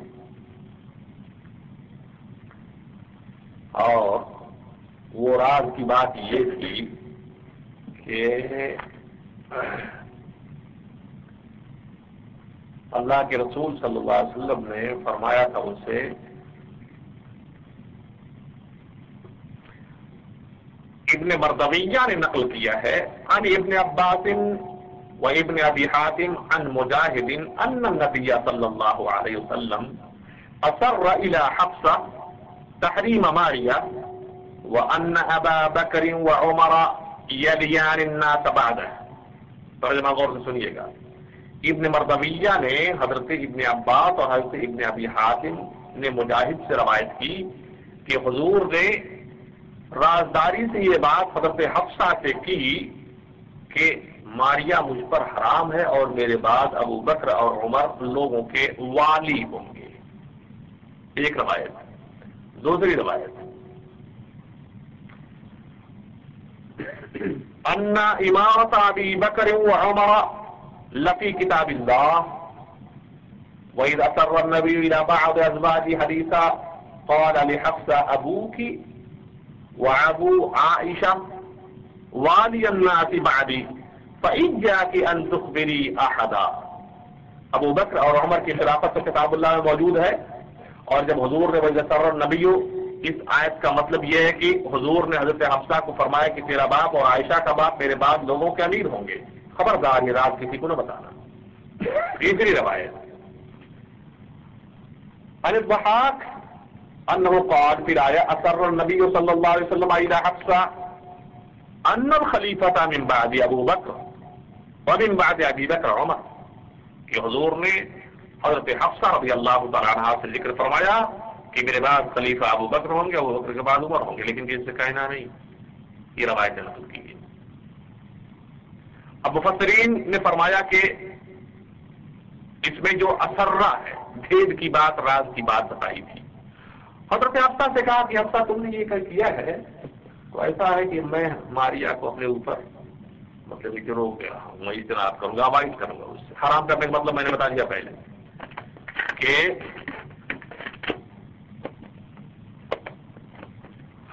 اور وہ راز کی بات یہ تھی کہ اللہ کے رسول صلی اللہ علیہ وسلم نے فرمایا تھا ان سے ابن مردویہ نے نقل کیا ہے عن ابن عباس و ابن ابی حاتم عن مجاہد ان النبی صلی اللہ علیہ وسلم اصر الى حفصہ تحریم ماریہ وان ابا بکر وعمر یلیان الناس بعدہ. ترجمہ غور سے سنیے گا. ابن مردویہ نے حضرت ابن عباس اور حضرت ابن ابی حاتم نے مجاہد سے روایت کی کہ حضور نے رازداری سے یہ بات حضرت حفصہ سے کی کہ ماریا مجھ پر حرام ہے اور میرے بعد ابو بکر اور عمر لوگوں کے والی ہوں گے. ایک روایت. دوسری روایت ان امارت ابی بکر وعمر لفی کتاب اللہ وإذ أسر النبي إلى بعض أزواجه حديثا قال لحفصة أبوك وأبو عائشة والي الناس بعدي فإن جاءك أن تخبري أحدا. ابو بکر اور عمر کی خلافت تو کتاب اللہ میں موجود ہے, اور جب حضور نے وإذ أسر النبي, اس آیت کا مطلب یہ ہے کہ حضور نے حضرت حفصہ کو فرمایا کہ تیرا باپ اور عائشہ کا باپ میرے بعد لوگوں کے امیر ہوں گے, خبردار یہ راز کسی کو نہ بتانا. تیسری روایت عن الضحاک انه قال في الآية أسر النبي صلى الله عليه وسلم إلى حفصة ان الخلیفۃ من بعد ابو بکر ومن بعد ابی بکر عمر, کہ حضور نے حضرت حفصہ رضی اللہ تعالیٰ عنہ سے ذکر فرمایا کہ میرے بعد خلیفہ ابو بکر ہوں گے, ابو بکر کے بعد عمر ہوں گے, لیکن کسی سے کہنا نہیں. یہ روایت نقل کی ہے. اب مفسرین نے فرمایا کہ اس میں جو اسرہ ہے, بھید کی بات, راز کی بات بتائی تھی. حضرت حفصہ سے کہا کہ حفصہ تم نے یہ کیا ہے تو ایسا ہے کہ میں ماریا کو اپنے اوپر مطلب کہ روک گیا ہوں, میں اجتناب کروں گا, اوائڈ کروں گا اس سے. حرام کرنے کا مطلب میں نے بتا دیا پہلے کہ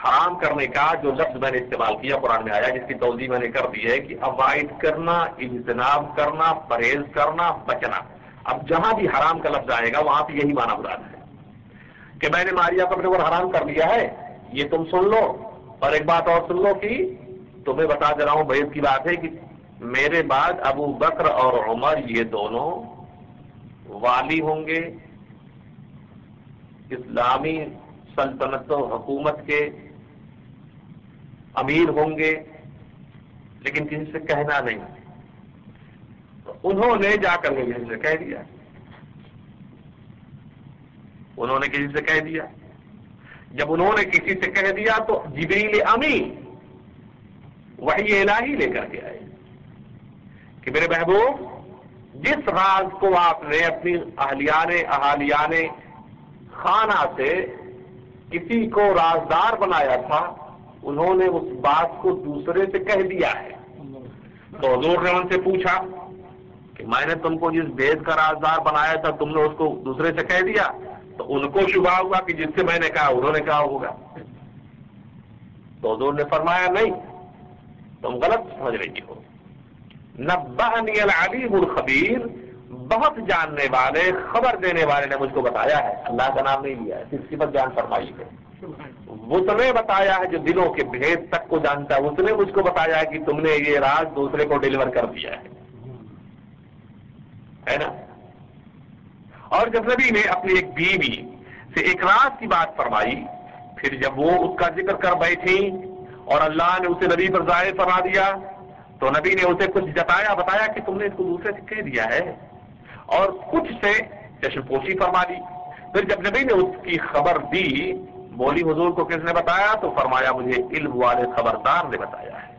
حرام کرنے کا جو لفظ میں نے استعمال کیا قرآن میں آیا، جس کی توضیح میں نے کر دی ہے کہ اوائڈ کرنا، اجتناب کرنا، پرہیز کرنا، بچنا. اب جہاں بھی حرام کا لفظ آئے گا وہاں پہ یہی معنی مراد ہے کہ میں نے ماریا کو اپنے اوپر حرام کر دیا ہے. یہ تم سن لو، اور ایک بات اور سن لو کہ تمہیں بتا دے رہا ہوں بھائی کی بات ہے کہ میرے بعد ابو بکر اور عمر یہ دونوں والی ہوں گے، اسلامی سلطنت و حکومت کے امیر ہوں گے، لیکن کسی سے کہنا نہیں. تو انہوں نے جا کر کے کسی سے کہہ دیا، انہوں نے کسی سے کہہ دیا. جب انہوں نے کسی سے کہہ دیا تو جبریل امین وحی الہی لے کر کے آئے کہ میرے محبوب، جس راز کو آپ نے اپنی اہالیان خانہ سے کسی کو رازدار بنایا تھا، انہوں نے اس بات کو دوسرے سے کہہ دیا ہے. تو حضور نے ان سے پوچھا کہ میں نے تم کو جس بھید کا رازدار بنایا تھا تم نے اس کو دوسرے سے کہہ دیا؟ تو ان کو شبہ ہوا کہ جس سے میں نے کہا انہوں نے کہا ہوگا. تو حضور نے فرمایا نہیں، تم غلط سمجھ رہی ہو. نبأنی العلیم الخبیر، بہت جاننے والے، خبر دینے والے نے مجھ کو بتایا ہے. اللہ کا نام نہیں لیا ہے، صرف صفت بیان فرمائی ہے. اس نے بتایا ہے جو دلوں کے بھید تک کو جانتا ہے، اس نے مجھ کو بتایا ہے کہ تم نے یہ راز دوسرے کو ڈیلیور کر دیا ہے نا. اور جب نبی نے اپنی ایک بیوی سے ایک راز کی بات فرمائی، پھر جب وہ اس کا ذکر کر بیٹھی اور اللہ نے اسے نبی پر ظاہر فرما دیا تو نبی نے اسے کچھ بتایا کہ تم نے اس کو دوسرے سے کہہ دیا ہے، اور کچھ سے چشم پوشی فرما دی. پھر جب نبی نے اس کی خبر دی، بولی حضور کو کس نے بتایا؟ تو فرمایا مجھے علم والے خبردار نے بتایا ہے.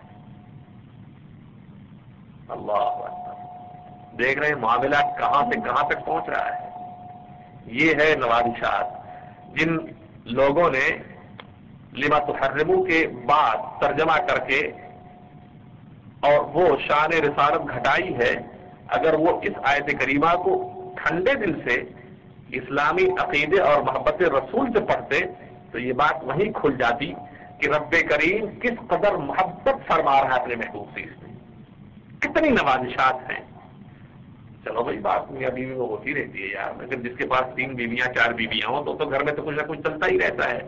اللہ اکبر. دیکھ رہے ہیں معاملہ کہاں سے کہاں تک پہنچ رہا ہے. یہ ہے نوازشات جن لوگوں نے لما تحرمو کے بعد ترجمہ کر کے اور وہ شان رسالت گھٹائی ہے. اگر وہ اس آیت کریمہ کو ٹھنڈے دل سے اسلامی عقیدے اور محبت رسول سے پڑھتے تو یہ بات وہیں کھل جاتی کہ رب کریم کس قدر محبت فرما رہا ہے اپنے محبوب سے. اس میں کتنی نوازشات ہیں. چلو بھائی بات میاں بیوی میں ہوتی رہتی ہے یار، لیکن جس کے پاس 3 بیویاں 4 بیویاں ہوں تو گھر میں تو کچھ نہ کچھ چلتا ہی رہتا ہے.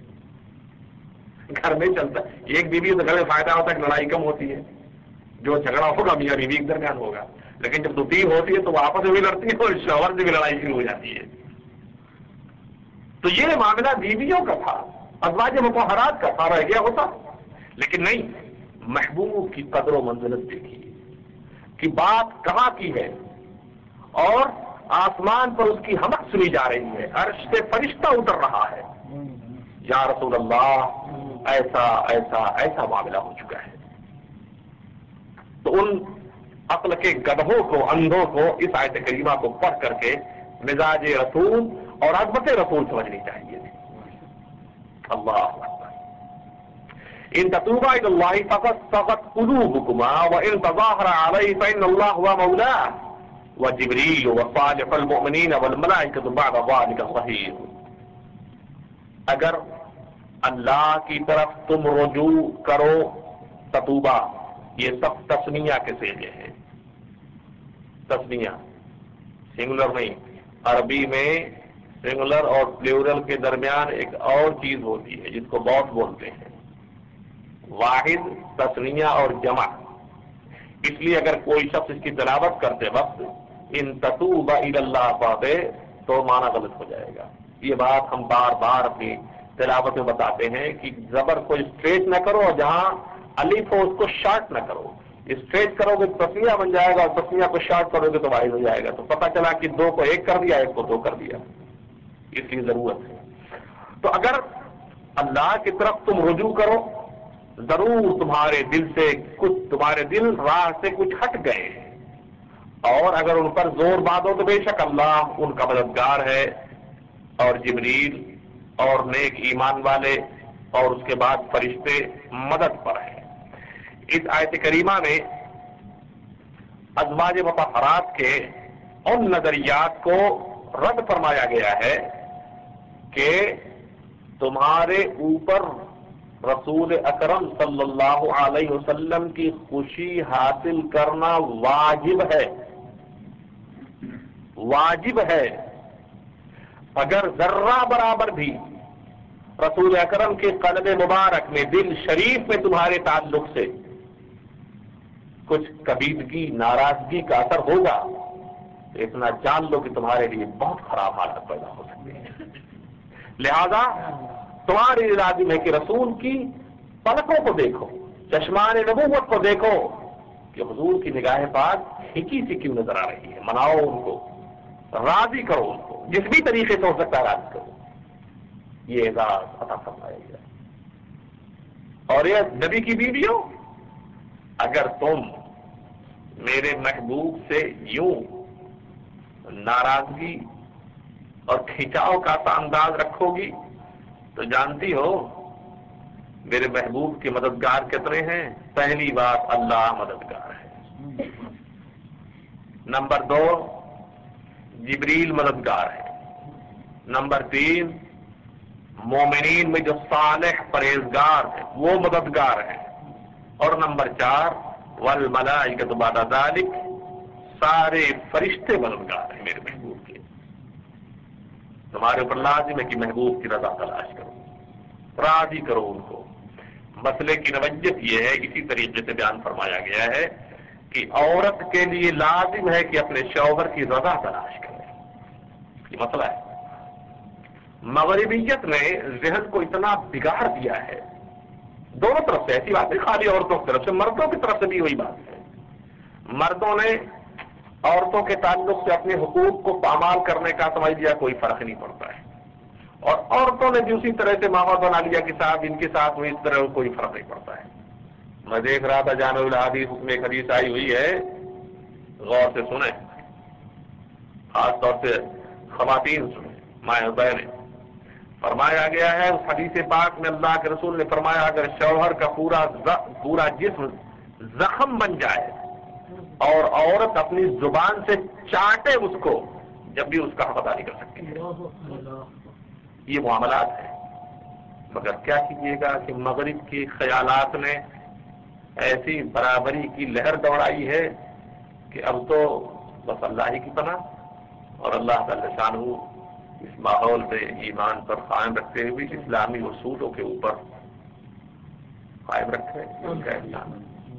گھر میں چلتا ہے. ایک بیوی تو گھر میں فائدہ ہوتا ہے کہ لڑائی کم ہوتی ہے، جو جھگڑا ہوگا میاں بیوی کے درمیان ہوگا. لیکن جب 2-3 ہوتی ہے تو وہ آپس میں بھی لڑتی ہے اور شوہر سے بھی لڑائی شروع ہو جاتی ہے. تو یہ معاملہ بیویوں کا تھا، ازواج مطہرات کا تھا، رہ گیا ہوتا. لیکن نہیں، محبوب کی قدر و منزلت دیکھیے کہ بات کہاں کی ہے، اور آسمان پر اس کی حمد سنی جا رہی ہے، عرش سے فرشتہ اتر رہا ہے. یا رسول اللہ، ایسا ایسا ایسا معاملہ ہو چکا ہے. تو ان عقل کے گدھوں کو، اندھوں کو اس آیت کریمہ کو پڑھ کر کے مزاج رسول اور عظمت رسول سمجھنی چاہیے. اللہ اکبر. ان تتوبا الى الله فقد صغت قلوبكما وان تظاهر عليه فان الله هو مولاه وجبريل وصالح المؤمنين والملائكة بعد ذلك ظهير. اگر اللہ کی طرف تم رجوع کرو، تتوبہ یہ سب تسمیہ کے سیغے ہیں. تسمیہ سنگولر نہیں. عربی میں سنگولر اور پلیورل کے درمیان ایک اور چیز ہوتی ہے جس کو بہت بولتے ہیں، واحد، تسمیہ اور جمع. اس لیے اگر کوئی شخص اس کی تلاوت کرتے وقت ان تتوبا الی اللہ پڑھے تو معنی غلط ہو جائے گا. یہ بات ہم بار بار اپنی تلاوت میں بتاتے ہیں کہ زبر کو اسٹریٹ نہ کرو اور جہاں الف ہو اس کو شارٹ نہ کرو. اسٹریٹ کرو گے تو تسمیہ بن جائے گا اور تسمیہ کو شارٹ کرو گے تو واحد ہو جائے گا. تو پتہ چلا کہ 2 کو 1 کر دیا، 1 کو 2 کر دیا. اس کی ضرورت ہے. تو اگر اللہ کی طرف تم رجوع کرو، ضرور تمہارے دل راہ سے کچھ ہٹ گئے ہیں، اور اگر ان پر زور باندھو تو بے شک اللہ ان کا مددگار ہے، اور جبریل اور نیک ایمان والے اور اس کے بعد فرشتے مدد پر ہیں. اس آیت کریمہ میں ازواج مطہرات کے ان نظریات کو رد فرمایا گیا ہے کہ تمہارے اوپر رسول اکرم صلی اللہ علیہ وسلم کی خوشی حاصل کرنا واجب ہے، واجب ہے۔ اگر ذرہ برابر بھی رسول اکرم کے قلب مبارک میں، دل شریف میں تمہارے تعلق سے کچھ کبیدگی، ناراضگی کا اثر ہوگا تو اتنا جان لو کہ تمہارے لیے بہت خراب حالت پیدا ہو سکتی ہے۔ لہذا تمہاری لازم ہے کہ رسول کی پلکوں کو دیکھو، چشمان نبوت کو دیکھو کہ حضور کی نگاہ پاک کھینچی سی کیوں نظر آ رہی ہے۔ مناؤ ان کو، راضی کرو ان کو، جس بھی طریقے سے ہو سکتا ہے راضی کرو، یہ اعزاز عطا فرمایا گیا۔ اور یہ نبی کی بیویوں، اگر تم میرے محبوب سے یوں ناراضگی اور کھینچاؤ کا سا انداز رکھو گی تو جانتی ہو میرے محبوب کے مددگار کتنے ہیں؟ پہلی بات اللہ مددگار ہے، نمبر 2 جبریل مددگار ہے، نمبر 3 مومنین میں جو صالح پرہیزگار ہیں وہ مددگار ہیں، اور نمبر 4 والملائکۃ بعد ذلک، سارے فرشتے مددگار ہیں میرے محبوب کے۔ تمہارے اوپر لازم ہے کہ محبوب کی رضا تلاش کرو، راضی کرو ان کو۔ مسئلے کی نوعیت یہ ہے، اسی طریقے سے بیان فرمایا گیا ہے کہ عورت کے لیے لازم ہے کہ اپنے شوہر کی رضا تلاش کرے، یہ مسئلہ ہے۔ مغربیت نے ذہن کو اتنا بگاڑ دیا ہے، دونوں طرف سے، ایسی بات ہے خالی عورتوں کی طرف سے، مردوں کی طرف سے بھی وہی بات ہے۔ مردوں نے عورتوں کے تعلق سے اپنے حقوق کو پامال کرنے کا سمجھ لیا کوئی فرق نہیں پڑتا ہے، اور عورتوں نے بھی اسی طرح سے ماحول بنا لیا کہ صاحب ان کے ساتھ میں اس طرح کوئی فرق نہیں پڑتا ہے۔ میں دیکھ رہا تھا جامع الحدیث، اس میں ایک حدیث آئی ہوئی ہے، غور سے سنیں، خاص طور سے خواتین سنیں، مائیں بہنیں۔ فرمایا گیا ہے اس حدیث پاک میں، اللہ کے رسول نے فرمایا اگر شوہر کا پورا جسم زخم بن جائے اور عورت اپنی زبان سے چاٹے اس کو، جب بھی اس کا حق ادا نہیں کر سکتی ہے۔ یہ معاملات ہیں، مگر کیا کیجیے گا کہ مغرب کے خیالات نے ایسی برابری کی لہر دوڑائی ہے کہ اب تو بس اللہ ہی کی پناہ، اور اللہ تعالی شانہ اس ماحول میں ایمان پر قائم رکھتے ہوئے اسلامی اصولوں کے اوپر قائم رکھے ان کا احسان۔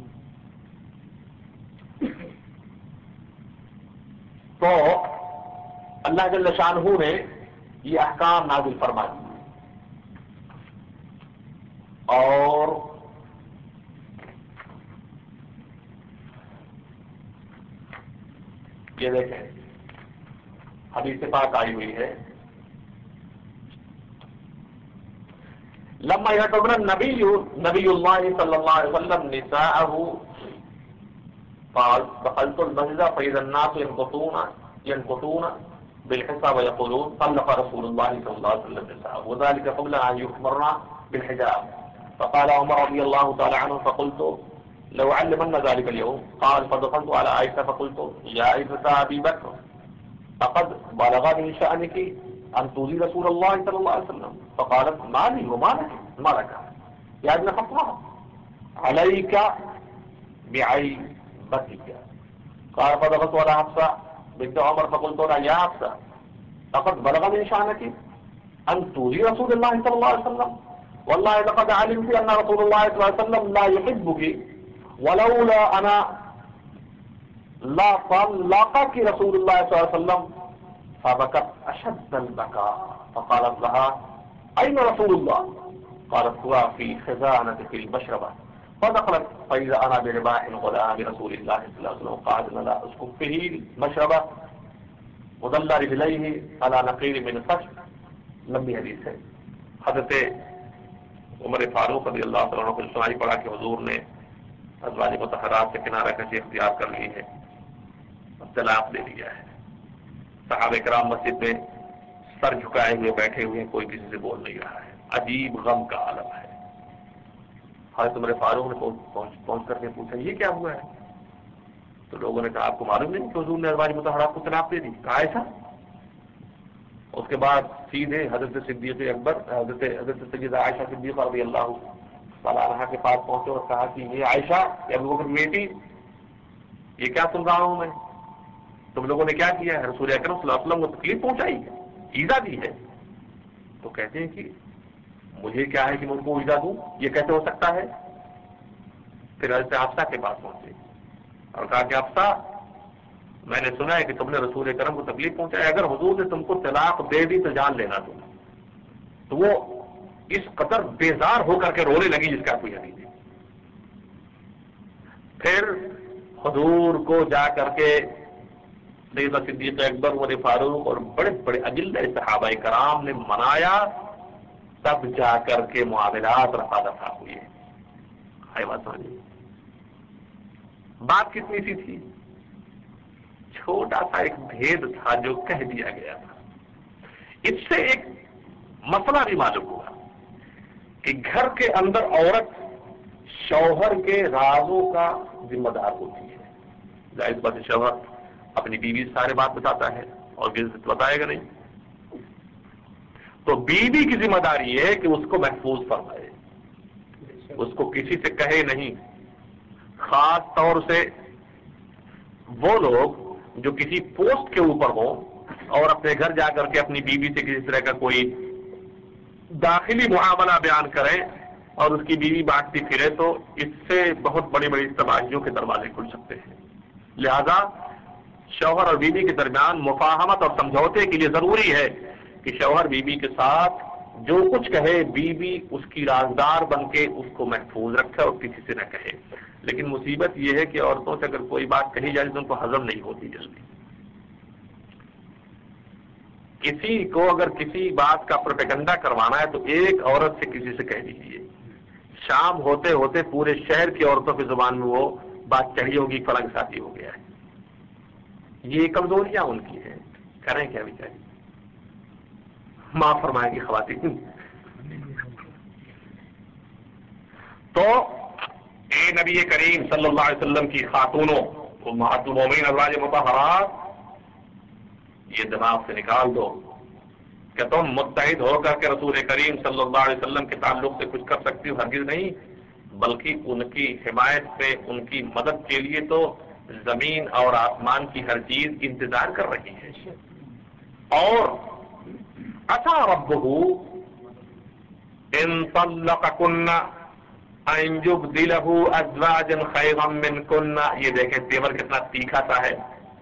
تو اللہ جل شانہ نے یہ احکام نازل فرما دیے، اور یہ دیکھیں حدیث پاک آئی ہوئی ہے، لما يعتبر نبی اللہ صلی اللہ علیہ وسلم نساءه قال دخلت المسجد فإذا الناس ينقطون بالحصى ويقولون طلق رسول الله صلى الله عليه وسلم نساءه وذلك قبل أن يؤمرن بالحجاب، فقال عمر رضي الله تعالى عنه فقلت لو علمن ذلك اليوم، قال فدخلت على عائشة فقلت يا عائشة أبي بكر فقد بلغ من شأنك أن تؤذي رسول الله صلى الله عليه وسلم، فقالت ما لي وما لك يا ابن خطاب عليك بعيبتك، قال فدخلت على حفصة بنت عمر فقلت لها يا حفصة فقد بلغ من شأنك أن تؤذي رسول الله صلى الله عليه وسلم، والله لقد علمت أن رسول الله صلى الله عليه وسلم لا يحبك ولولا أنا لا طلقك رسول الله صلى الله عليه وسلم، فبكت أشد البكاء، فقالت لها أين رسول الله؟ قالت هو في خزانة في المشربة، فدخلت فإذا أنا برباح غلام رسول الله صلى الله عليه وسلم قال لا أسكب فيه المشربة مدل رجليه على نقير من الخشب۔ لمبی حدیث ہے۔ حضرت عمر فاروق رضی اللہ تعالیٰ عنہ کو سنائی پڑا کہ حضور نے ازواج مطہرات سے کنارہ کشی اختیار کر لی ہے، طلاق دے دیا ہے۔ صحابہ کرام مسجد میں سر جھکائے ہوئے بیٹھے ہوئے، کوئی کسی سے بول نہیں رہا ہے، عجیب غم کا عالم ہے۔ حضرت عمر فاروق نے پہنچ کر کے پوچھا یہ کیا ہوا ہے؟ تو لوگوں نے کہا آپ کو معلوم نہیں کہ حضور نے ازواج مطہرات کو طلاق دے دی؟ کہا ایسا؟ اس کے بعد سیدھے حضرت صدیق اکبر، حضرت سیدہ عائشہ صدیقہ رضی اللہ فلاں کے پاس پہنچے اور کہا کہ یہ عائشہ یا ابو بکر بیٹی، یہ کیا سن رہا ہوں میں، تم لوگوں نے کیا کیا ہے، رسول اکرم صلی اللہ علیہ وسلم کو تکلیف پہنچائی ہے، ایذا دی ہے؟ تو کہتے ہیں کہ مجھے کیا ہے کہ میں ان کو ایذا دوں، یہ کیسے ہو سکتا ہے؟ پھر حضرت حفصہ کے پاس پہنچے اور کہا کہ حفصہ، میں نے سنا ہے کہ تم نے رسول کرم کو تکلیف پہنچائی، اگر حضور نے تم کو طلاق دے دی تو جان لینا تم۔ تو وہ اس قدر بیزار ہو کر کے رونے لگی جس کا کوئی حدیث نہیں۔ پھر حضور کو جا کر کے سیدنا صدیق اکبر، عمر فاروق اور بڑے بڑے اجلہ صحابہ کرام نے منایا، تب جا کر کے معاملات رفع دفع ہوئے۔ بات کتنی سی تھی، چھوٹا سا ایک بھید تھا جو کہہ دیا گیا تھا۔ اس سے ایک مسئلہ بھی معلوم ہوا کہ گھر کے اندر عورت شوہر کے رازوں کا ذمہ دار ہوتی ہے۔ ظاہر بات شوہر اپنی بیوی سے سارے بات بتاتا ہے اور بتائے گا نہیں، تو بیوی کی ذمہ داری ہے کہ اس کو محفوظ فرمائے، اس کو کسی سے کہے نہیں۔ خاص طور سے وہ لوگ جو کسی پوسٹ کے اوپر ہوں اور اپنے گھر جا کر کے اپنی بیوی سے کسی طرح کا کوئی داخلی معاملہ بیان کریں اور اس کی بیوی بانٹتی پھرے، تو اس سے بہت بڑی بڑی تباہیوں کے دروازے کھل سکتے ہیں۔ لہذا شوہر اور بیوی کے درمیان مفاہمت اور سمجھوتے کے لیے ضروری ہے کہ شوہر بیوی کے ساتھ جو کچھ کہے بیوی اس کی رازدار بن کے اس کو محفوظ رکھے اور کسی سے نہ کہے۔ لیکن مصیبت یہ ہے کہ عورتوں سے اگر کوئی بات کہی جائے تو ان کو ہضم نہیں ہوتی جلدی۔ کسی کو اگر کسی بات کا پروپیگنڈا کروانا ہے تو ایک عورت سے کسی سے کہہ دیجیے، شام ہوتے ہوتے پورے شہر کی عورتوں کی زبان میں وہ بات چڑھی ہوگی، فلاں شادی ہو گیا ہے۔ یہ کمزوریاں ان کی ہیں، کریں کیا بیچاری، معاف فرمائیں گی خواتین۔ تو اے نبی کریم صلی اللہ علیہ وسلم کی خاتونوں، امہات المومنین ازواج مطہرات، یہ دماغ سے نکال دو کہ تم متحد ہو کر کے رسول کریم صلی اللہ علیہ وسلم کے تعلق سے کچھ کر سکتی ہو، ہرگز نہیں، بلکہ ان کی حمایت پہ، ان کی مدد کے لیے تو زمین اور آسمان کی ہر چیز انتظار کر رہی ہے۔ اور عسى ربه ان طلقكن ان يبدله ازواجا خيرا منكن، یہ دیکھیں تیور کتنا تیکھا سا ہے۔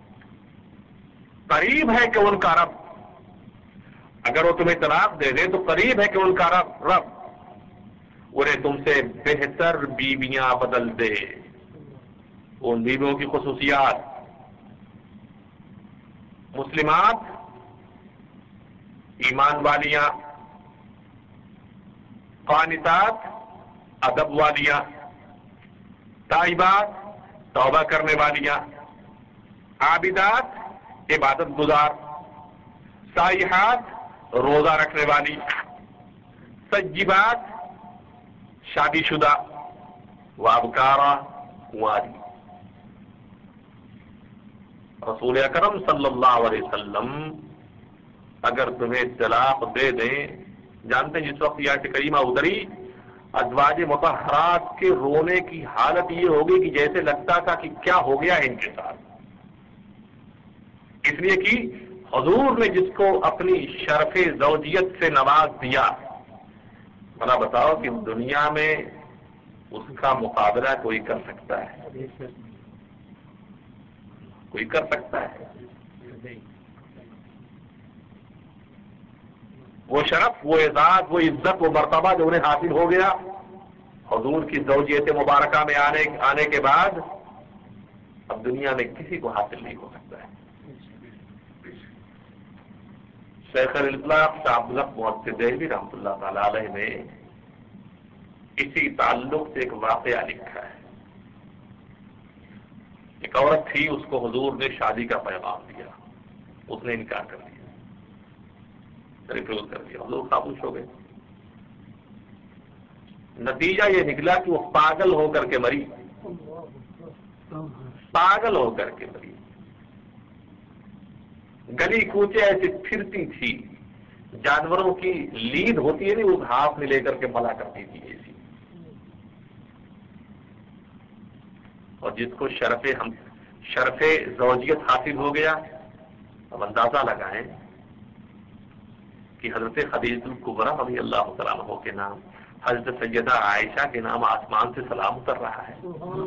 قریب ہے کہ ان کا رب، اگر وہ تمہیں طلاق دے دے تو قریب ہے کہ ان کا رب انہیں تم سے بہتر بیویاں بدل دے۔ ان بیویوں کی خصوصیات: مسلمات، ایمان والیاں، قانتات، ادب والیاں، تائبات، توبہ کرنے والیاں، عابدات، عبادت گزار، سائحات، روزہ رکھنے والی، سجبات، شادی شدہ، وابکارا، کنواری۔ رسول اکرم صلی اللہ علیہ وسلم اگر تمہیں طلاق دے دیں، جانتے ہیں جس وقت یہ آیت کریمہ اتری، ازواج مطہرات کے رونے کی حالت یہ ہوگی کہ جیسے لگتا تھا کہ کیا ہو گیا ہے ان کے ساتھ، اس لیے کہ حضور نے جس کو اپنی شرف زوجیت سے نواز دیا، بھلا بتاؤ کہ دنیا میں اس کا مقابلہ کوئی کر سکتا ہے؟ کوئی کر سکتا ہے؟ وہ شرف، وہ اعزاز، وہ عزت، وہ مرتبہ جو انہیں حاصل ہو گیا حضور کی زوجیت مبارکہ میں آنے کے بعد، اب دنیا میں کسی کو حاصل نہیں ہو سکتا ہے۔ شیخ الاسلام شاہ عبدالحق محدث دہلوی رحمۃ اللہ تعالی علیہ نے اسی تعلق سے ایک واقعہ لکھا ہے۔ ایک عورت تھی، اس کو حضور نے شادی کا پیغام دیا، اس نے انکار کر دیا، ریفیوز کر دیا، حضور خاموش ہو گئے۔ نتیجہ یہ نکلا کہ وہ پاگل ہو کر کے مری، پاگل ہو کر کے مری، گلی کوچے ایسی پھرتی تھی، جانوروں کی لیڈ ہوتی ہے نہیں، اس ہاتھ میں لے کر کے ملا کرتی تھی ایسی، اور جس کو شرف زوجیت حاصل ہو گیا، اب اندازہ لگائیں کہ حضرت خدیجہ الکبریٰ رضی اللہ تعالیٰ عنہ کے نام، حضرت سیدہ عائشہ کے نام آسمان سے سلام اتر رہا ہے،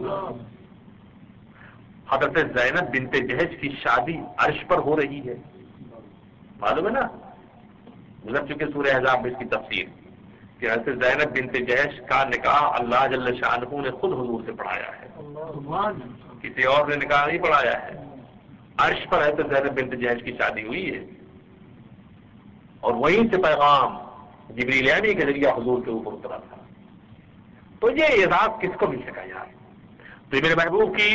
حضرت زینب بنت جہش کی شادی عرش پر ہو رہی ہے، معلوم ہے نا، گزر چکے سورہ احزاب میں اس کی تفسیر کہ حضرت زینب بنت جہش کا نکاح اللہ جل شانہ نے خود حضور سے پڑھایا ہے، کسی اور نے نکاح نہیں پڑھایا ہے، عرش پر حضرت زینب بنت جہش کی شادی ہوئی ہے، اور وہیں سے پیغام جبریل امین کے ذریعہ حضور کے اوپر اترا تھا۔ تو یہ اعزاز کس کو مل سکا یار؟ تو میرے محبوب کی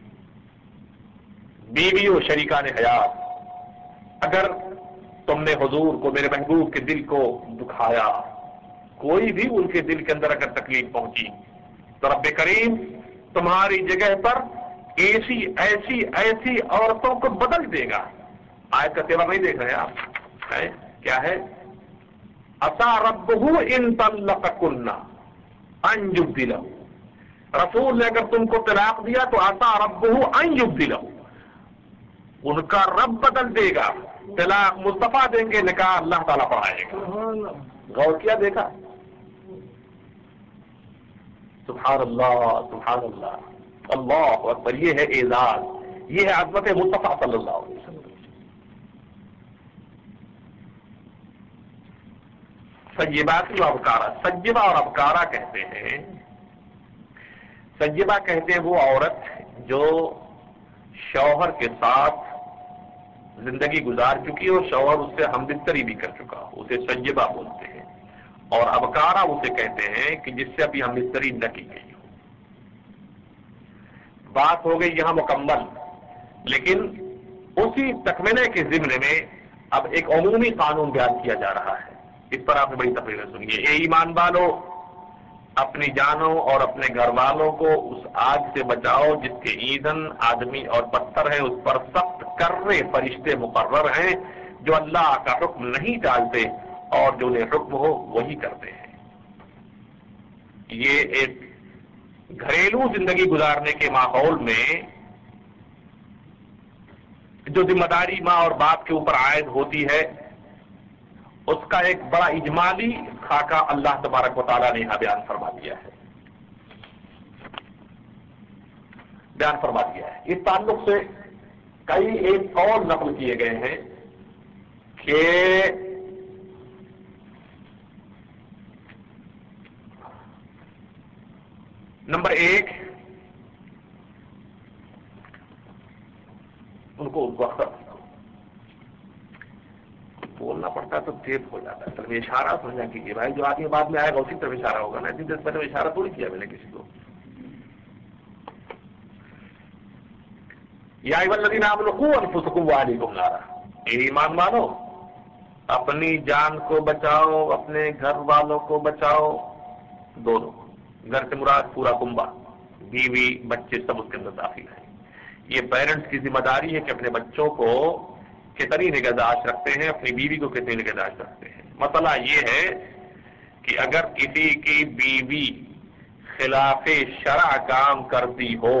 بیوی و شریکان حیات، اگر تم نے حضور کو، میرے محبوب کے دل کو دکھایا، کوئی بھی ان کے دل کے اندر اگر تکلیف پہنچی، تو رب کریم تمہاری جگہ پر ایسی ایسی ایسی عورتوں کو بدل دے گا۔ آیت کا تیور نہیں دیکھ رہے آپ؟ کیا ہے؟ عسى ربه ان طلقكن ان يبدله، رسول نے اگر تم کو طلاق دیا تو عسى ربه ان يبدله، ان کا رب بدل دے گا، طلاق مصطفیٰ دیں گے، نکاح اللہ تعالیٰ پڑھائے گا۔ غور کیا دیکھا؟ سبحان اللہ سبحان اللہ، اللہ اکبر، یہ ہے اعزاز، یہ ہے عظمت مصطفیٰ صلی اللہ علیہ وسلم۔ سیبات و ابکارا، سیبہ اور ابکارا کہتے ہیں، سیبہ کہتے ہیں وہ عورت جو شوہر کے ساتھ زندگی گزار چکی اور شوہر اس سے ہم بستری بھی کر چکا ہو، اسے سیبہ بولتے ہیں، اور ابکارا اسے کہتے ہیں کہ جس سے ابھی ہم بستری نہ کی گئی ہو۔ بات ہو گئی یہاں مکمل، لیکن اسی تکملے کے ضمن میں اب ایک عمومی قانون بیان کیا جا رہا ہے، اس پر آپ نے بڑی تقریر سنیے۔ اے ایمان والو، اپنی جانوں اور اپنے گھر والوں کو اس آگ سے بچاؤ جس کے ایندھن آدمی اور پتھر ہیں، اس پر سخت کرنے فرشتے مقرر ہیں جو اللہ کا حکم نہیں ٹالتے اور جو انہیں حکم ہو وہی کرتے ہیں۔ یہ ایک گھریلو زندگی گزارنے کے ماحول میں جو ذمہ داری ماں اور باپ کے اوپر عائد ہوتی ہے، اس کا ایک بڑا اجمالی خاکہ اللہ تبارک و تعالیٰ نے یہاں بیان فرما دیا ہے، بیان فرما دیا ہے۔ اس تعلق سے کئی ایک قول نقل کیے گئے ہیں کہ نمبر ایک، ان کو وقت بولنا پڑتا ہے تو دیر ہو جاتا ہے، صرف اشارہ سمجھا کیجیے بھائی، جو آدمی بعد میں آئے گا اسی طرف اشارہ ہوگا نا، اتنی دیر پہلے اشارہ تھوڑی کیا میں نے کسی کو۔ یا ایھا الذین آمنوا قوا انفسکم واہلیکم نارا، اے ایمان والو اپنی جان کو بچاؤ، اپنے گھر والوں کو بچاؤ، دونوں، گھر سے مراد پورا کنبہ، بیوی بچے سب اس کے اندر داخل ہیں۔ یہ پیرنٹس کی ذمہ داری ہے کہ اپنے بچوں کو کتنی نگہداشت رکھتے ہیں، اپنی بیوی کو کتنی نگہداشت رکھتے ہیں۔ مسئلہ یہ ہے کہ اگر کسی کی بیوی خلاف شرع کام کرتی ہو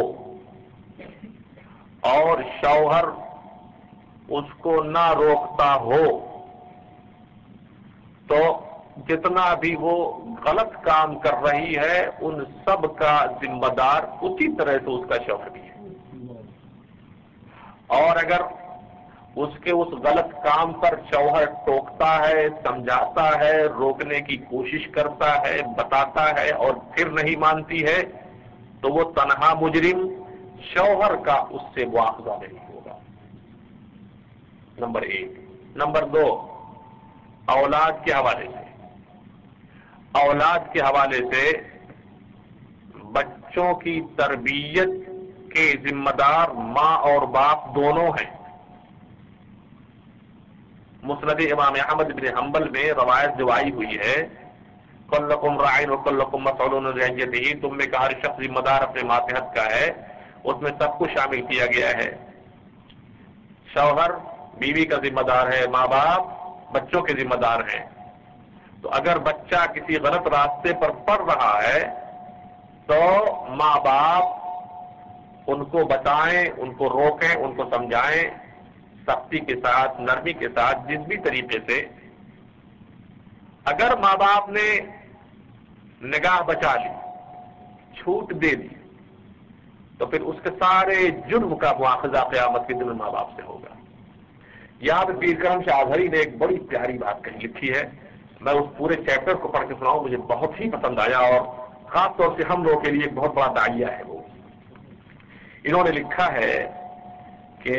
اور شوہر اس کو نہ روکتا ہو، تو جتنا بھی وہ غلط کام کر رہی ہے ان سب کا ذمہ دار اسی طرح سے اس کا شوہر بھی ہے، اور اگر اس کے اس غلط کام پر شوہر ٹوکتا ہے، سمجھاتا ہے، روکنے کی کوشش کرتا ہے، بتاتا ہے اور پھر نہیں مانتی ہے، تو وہ تنہا مجرم شوہر کا اس سے مواخذہ نہیں ہوگا، نمبر ایک۔ نمبر دو، اولاد کے حوالے سے، اولاد کے حوالے سے بچوں کی تربیت کے ذمہ دار ماں اور باپ دونوں ہیں۔ مسند امام احمد بن حنبل میں روایت جو آئی ہوئی ہے، کلکم راعٍ وکلکم مسئول عن رعیتہ، تم میں کا ہر شخص ذمہ دار اپنے ماتحت کا ہے، اس میں سب کو شامل کیا گیا ہے، شوہر بیوی کا ذمہ دار ہے، ماں باپ بچوں کے ذمہ دار ہیں۔ تو اگر بچہ کسی غلط راستے پر پڑ رہا ہے تو ماں باپ ان کو بتائیں، ان کو روکیں، ان کو سمجھائیں، سختی کے ساتھ، نرمی کے ساتھ، جس بھی طریقے سے۔ اگر ماں باپ نے نگاہ بچا لی، چھوٹ دے دی، تو پھر اس کے سارے جرم کا مواخذہ قیامت کے دن ماں باپ سے ہوگا۔ یہاں پہ پیر کرم شاہ اظہری نے ایک بڑی پیاری بات کہی لکھی ہے، میں اس پورے چیپٹر کو پڑھ کے سناؤں، مجھے بہت ہی پسند آیا، اور خاص طور سے ہم لوگوں کے لیے ایک بہت بڑا داعیہ ہے وہ۔ انہوں نے لکھا ہے کہ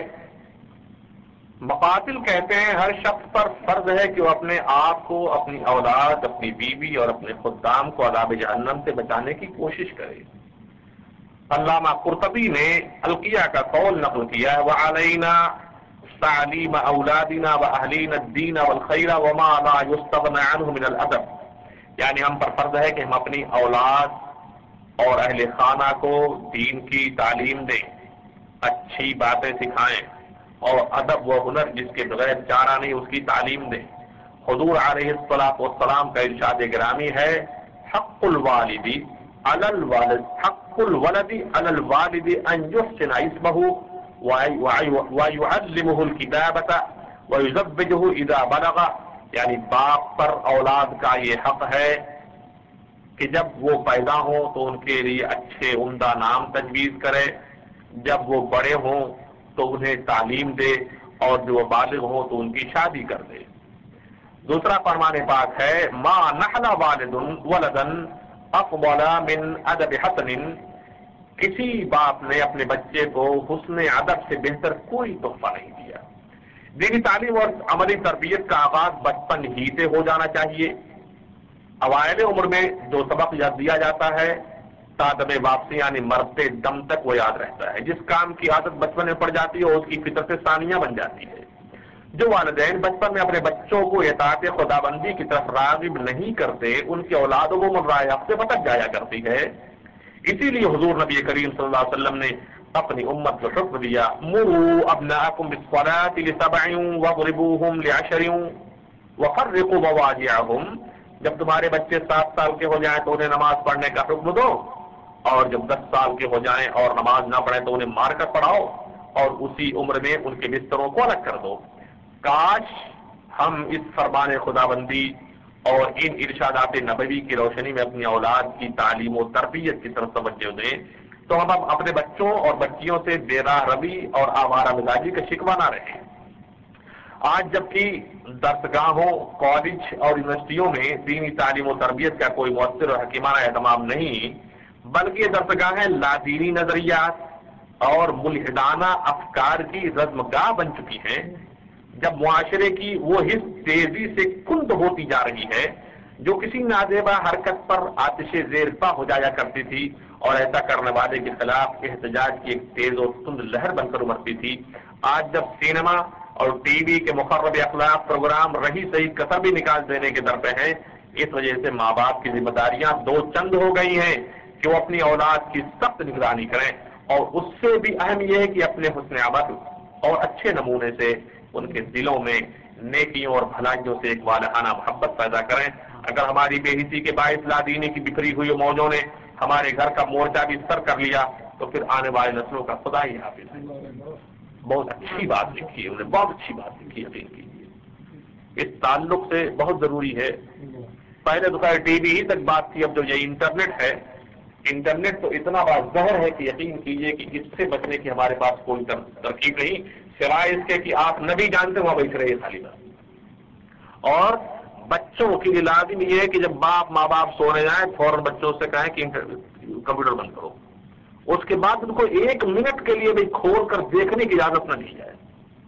مقاتل کہتے ہیں ہر شخص پر فرض ہے کہ وہ اپنے آپ کو، اپنی اولاد، اپنی بیوی اور اپنے خدام کو عذاب جہنم سے بچانے کی کوشش کرے۔ علامہ قرطبی نے القیہ کا قول نقل کیا ہے، وعلینا تعلیم اولادنا واہلینا الدین والخیر وما لا یستغنى عنه من الادب، یعنی ہم پر فرض ہے کہ ہم اپنی اولاد اور اہل خانہ کو دین کی تعلیم دیں، اچھی باتیں سکھائیں، اور ادب و ہنر جس کے بغیر چارہ نہیں اس کی تعلیم دیں۔ حضور علیہ الصلوۃ والسلام کا ارشاد گرامی ہے، حق الوالد علی الوالد، حق الولد علی الوالد ان یحسن اسمہ ویعلمہ الکتابۃ ویزوجہ اذا بلغ، یعنی باپ پر اولاد کا یہ حق ہے کہ جب وہ پیدا ہوں تو ان کے لیے اچھے عمدہ نام تجویز کرے، جب وہ بڑے ہوں تو انہیں تعلیم دے، اور جو وہ بالغ ہوں تو ان کی شادی کر دے۔ دوسرا فرمان پاک ہے، ما نحل والد ولدا افضل من ادب حسن، کسی باپ نے اپنے بچے کو حسن ادب سے بہتر کوئی تحفہ نہیں دیا۔ دینی تعلیم اور عملی تربیت کا آغاز بچپن ہی سے ہو جانا چاہیے۔ اوائل عمر میں جو سبق دیا جاتا ہے تادم واپسی یعنی مرتے دم تک وہ یاد رہتا ہے۔ جس کام کی عادت بچپن میں پڑ جاتی ہے اس کی فطرت ثانیہ بن جاتی ہے۔ جو والدین بچپن میں اپنے بچوں کو اطاعت خدابندی کی طرف راغب نہیں کرتے، ان کی اولاد عموماً راہ حق سے بھٹک جایا کرتی ہے۔ اسی لیے حضور نبی کریم صلی اللہ علیہ وسلم نے اپنی امت کو حکم دیا، مروا ابناءکم بالصلاۃ لسبع واضربوہم لعشر وفرقوا مضاجعہم، جب تمہارے بچے 7 سال کے ہو جائیں تو انہیں نماز پڑھنے کا حکم دو، اور جب 10 سال کے ہو جائیں اور نماز نہ پڑھیں تو انہیں مار کر پڑھاؤ، اور اسی عمر میں ان کے بستروں کو الگ کر دو۔ کاش ہم اس فرمان خدابندی اور ان ارشادات نبوی کی روشنی میں اپنی اولاد کی تعلیم و تربیت کی طرف توجہ دیں، تو ہم اپنے بچوں اور بچیوں سے بے راہ روی اور آوارہ مزاجی کا شکوہ نہ رہیں۔ آج جبکہ درسگاہوں، کالج اور یونیورسٹیوں میں دینی تعلیم و تربیت کا کوئی مؤثر اور حکیمانہ اہتمام نہیں، بلکہ یہ درسگاہیں لادینی نظریات اور ملحدانہ افکار کی رزمگاہ بن چکی ہیں۔ جب معاشرے کی وہ حص تیزی سے کند ہوتی جا رہی ہے جو کسی نازیبا حرکت پر آتش زیر پا ہو جایا کرتی تھی اور ایسا کرنے والے کے خلاف احتجاج کی ایک تیز اور تند لہر بن کر ابھرتی تھی، آج جب سینما اور ٹی وی کے مخرب اخلاق پروگرام رہی صحیح کسر بھی نکال دینے کے در پہ ہیں، اس وجہ سے ماں باپ کی ذمہ داریاں دو چند ہو گئی ہیں کہ وہ اپنی اولاد کی سخت نگرانی کریں، اور اس سے بھی اہم یہ ہے کہ اپنے حسن عمل اور اچھے نمونے سے ان کے دلوں میں نیکیوں اور بھلائیوں سے ایک والہانہ محبت پیدا کریں۔ اگر ہماری بے حسی کے باعث لادینی کی بکھری ہوئی موجوں نے ہمارے گھر کا مورچہ بھی سر کر لیا تو پھر آنے والی نسلوں کا خدا ہی حافظ ہے۔ بہت اچھی بات لکھی ہے انہوں نے، بہت اچھی بات لکھی ہے، یقین کیجیے اس تعلق سے بہت ضروری ہے۔ پہلے تو خیر ٹی وی ہی تک بات تھی، اب جو یہ انٹرنیٹ ہے، انٹرنیٹ تو اتنا بڑا زہر ہے کہ یقین کیجیے کہ اس سے بچنے کی ہمارے پاس کوئی ترکیب نہیں سوائے اس کے کہ آپ نہ بھی جانتے وہاں بیٹھ رہے خالی بات۔ اور بچوں کے لیے لازم یہ ہے کہ جب ماں باپ سونے جائیں فوراً بچوں سے کہیں کہ کمپیوٹر بند کرو، اس کے بعد ان کو 1 منٹ کے لیے بھی کھول کر دیکھنے کی اجازت نہ دی جائے،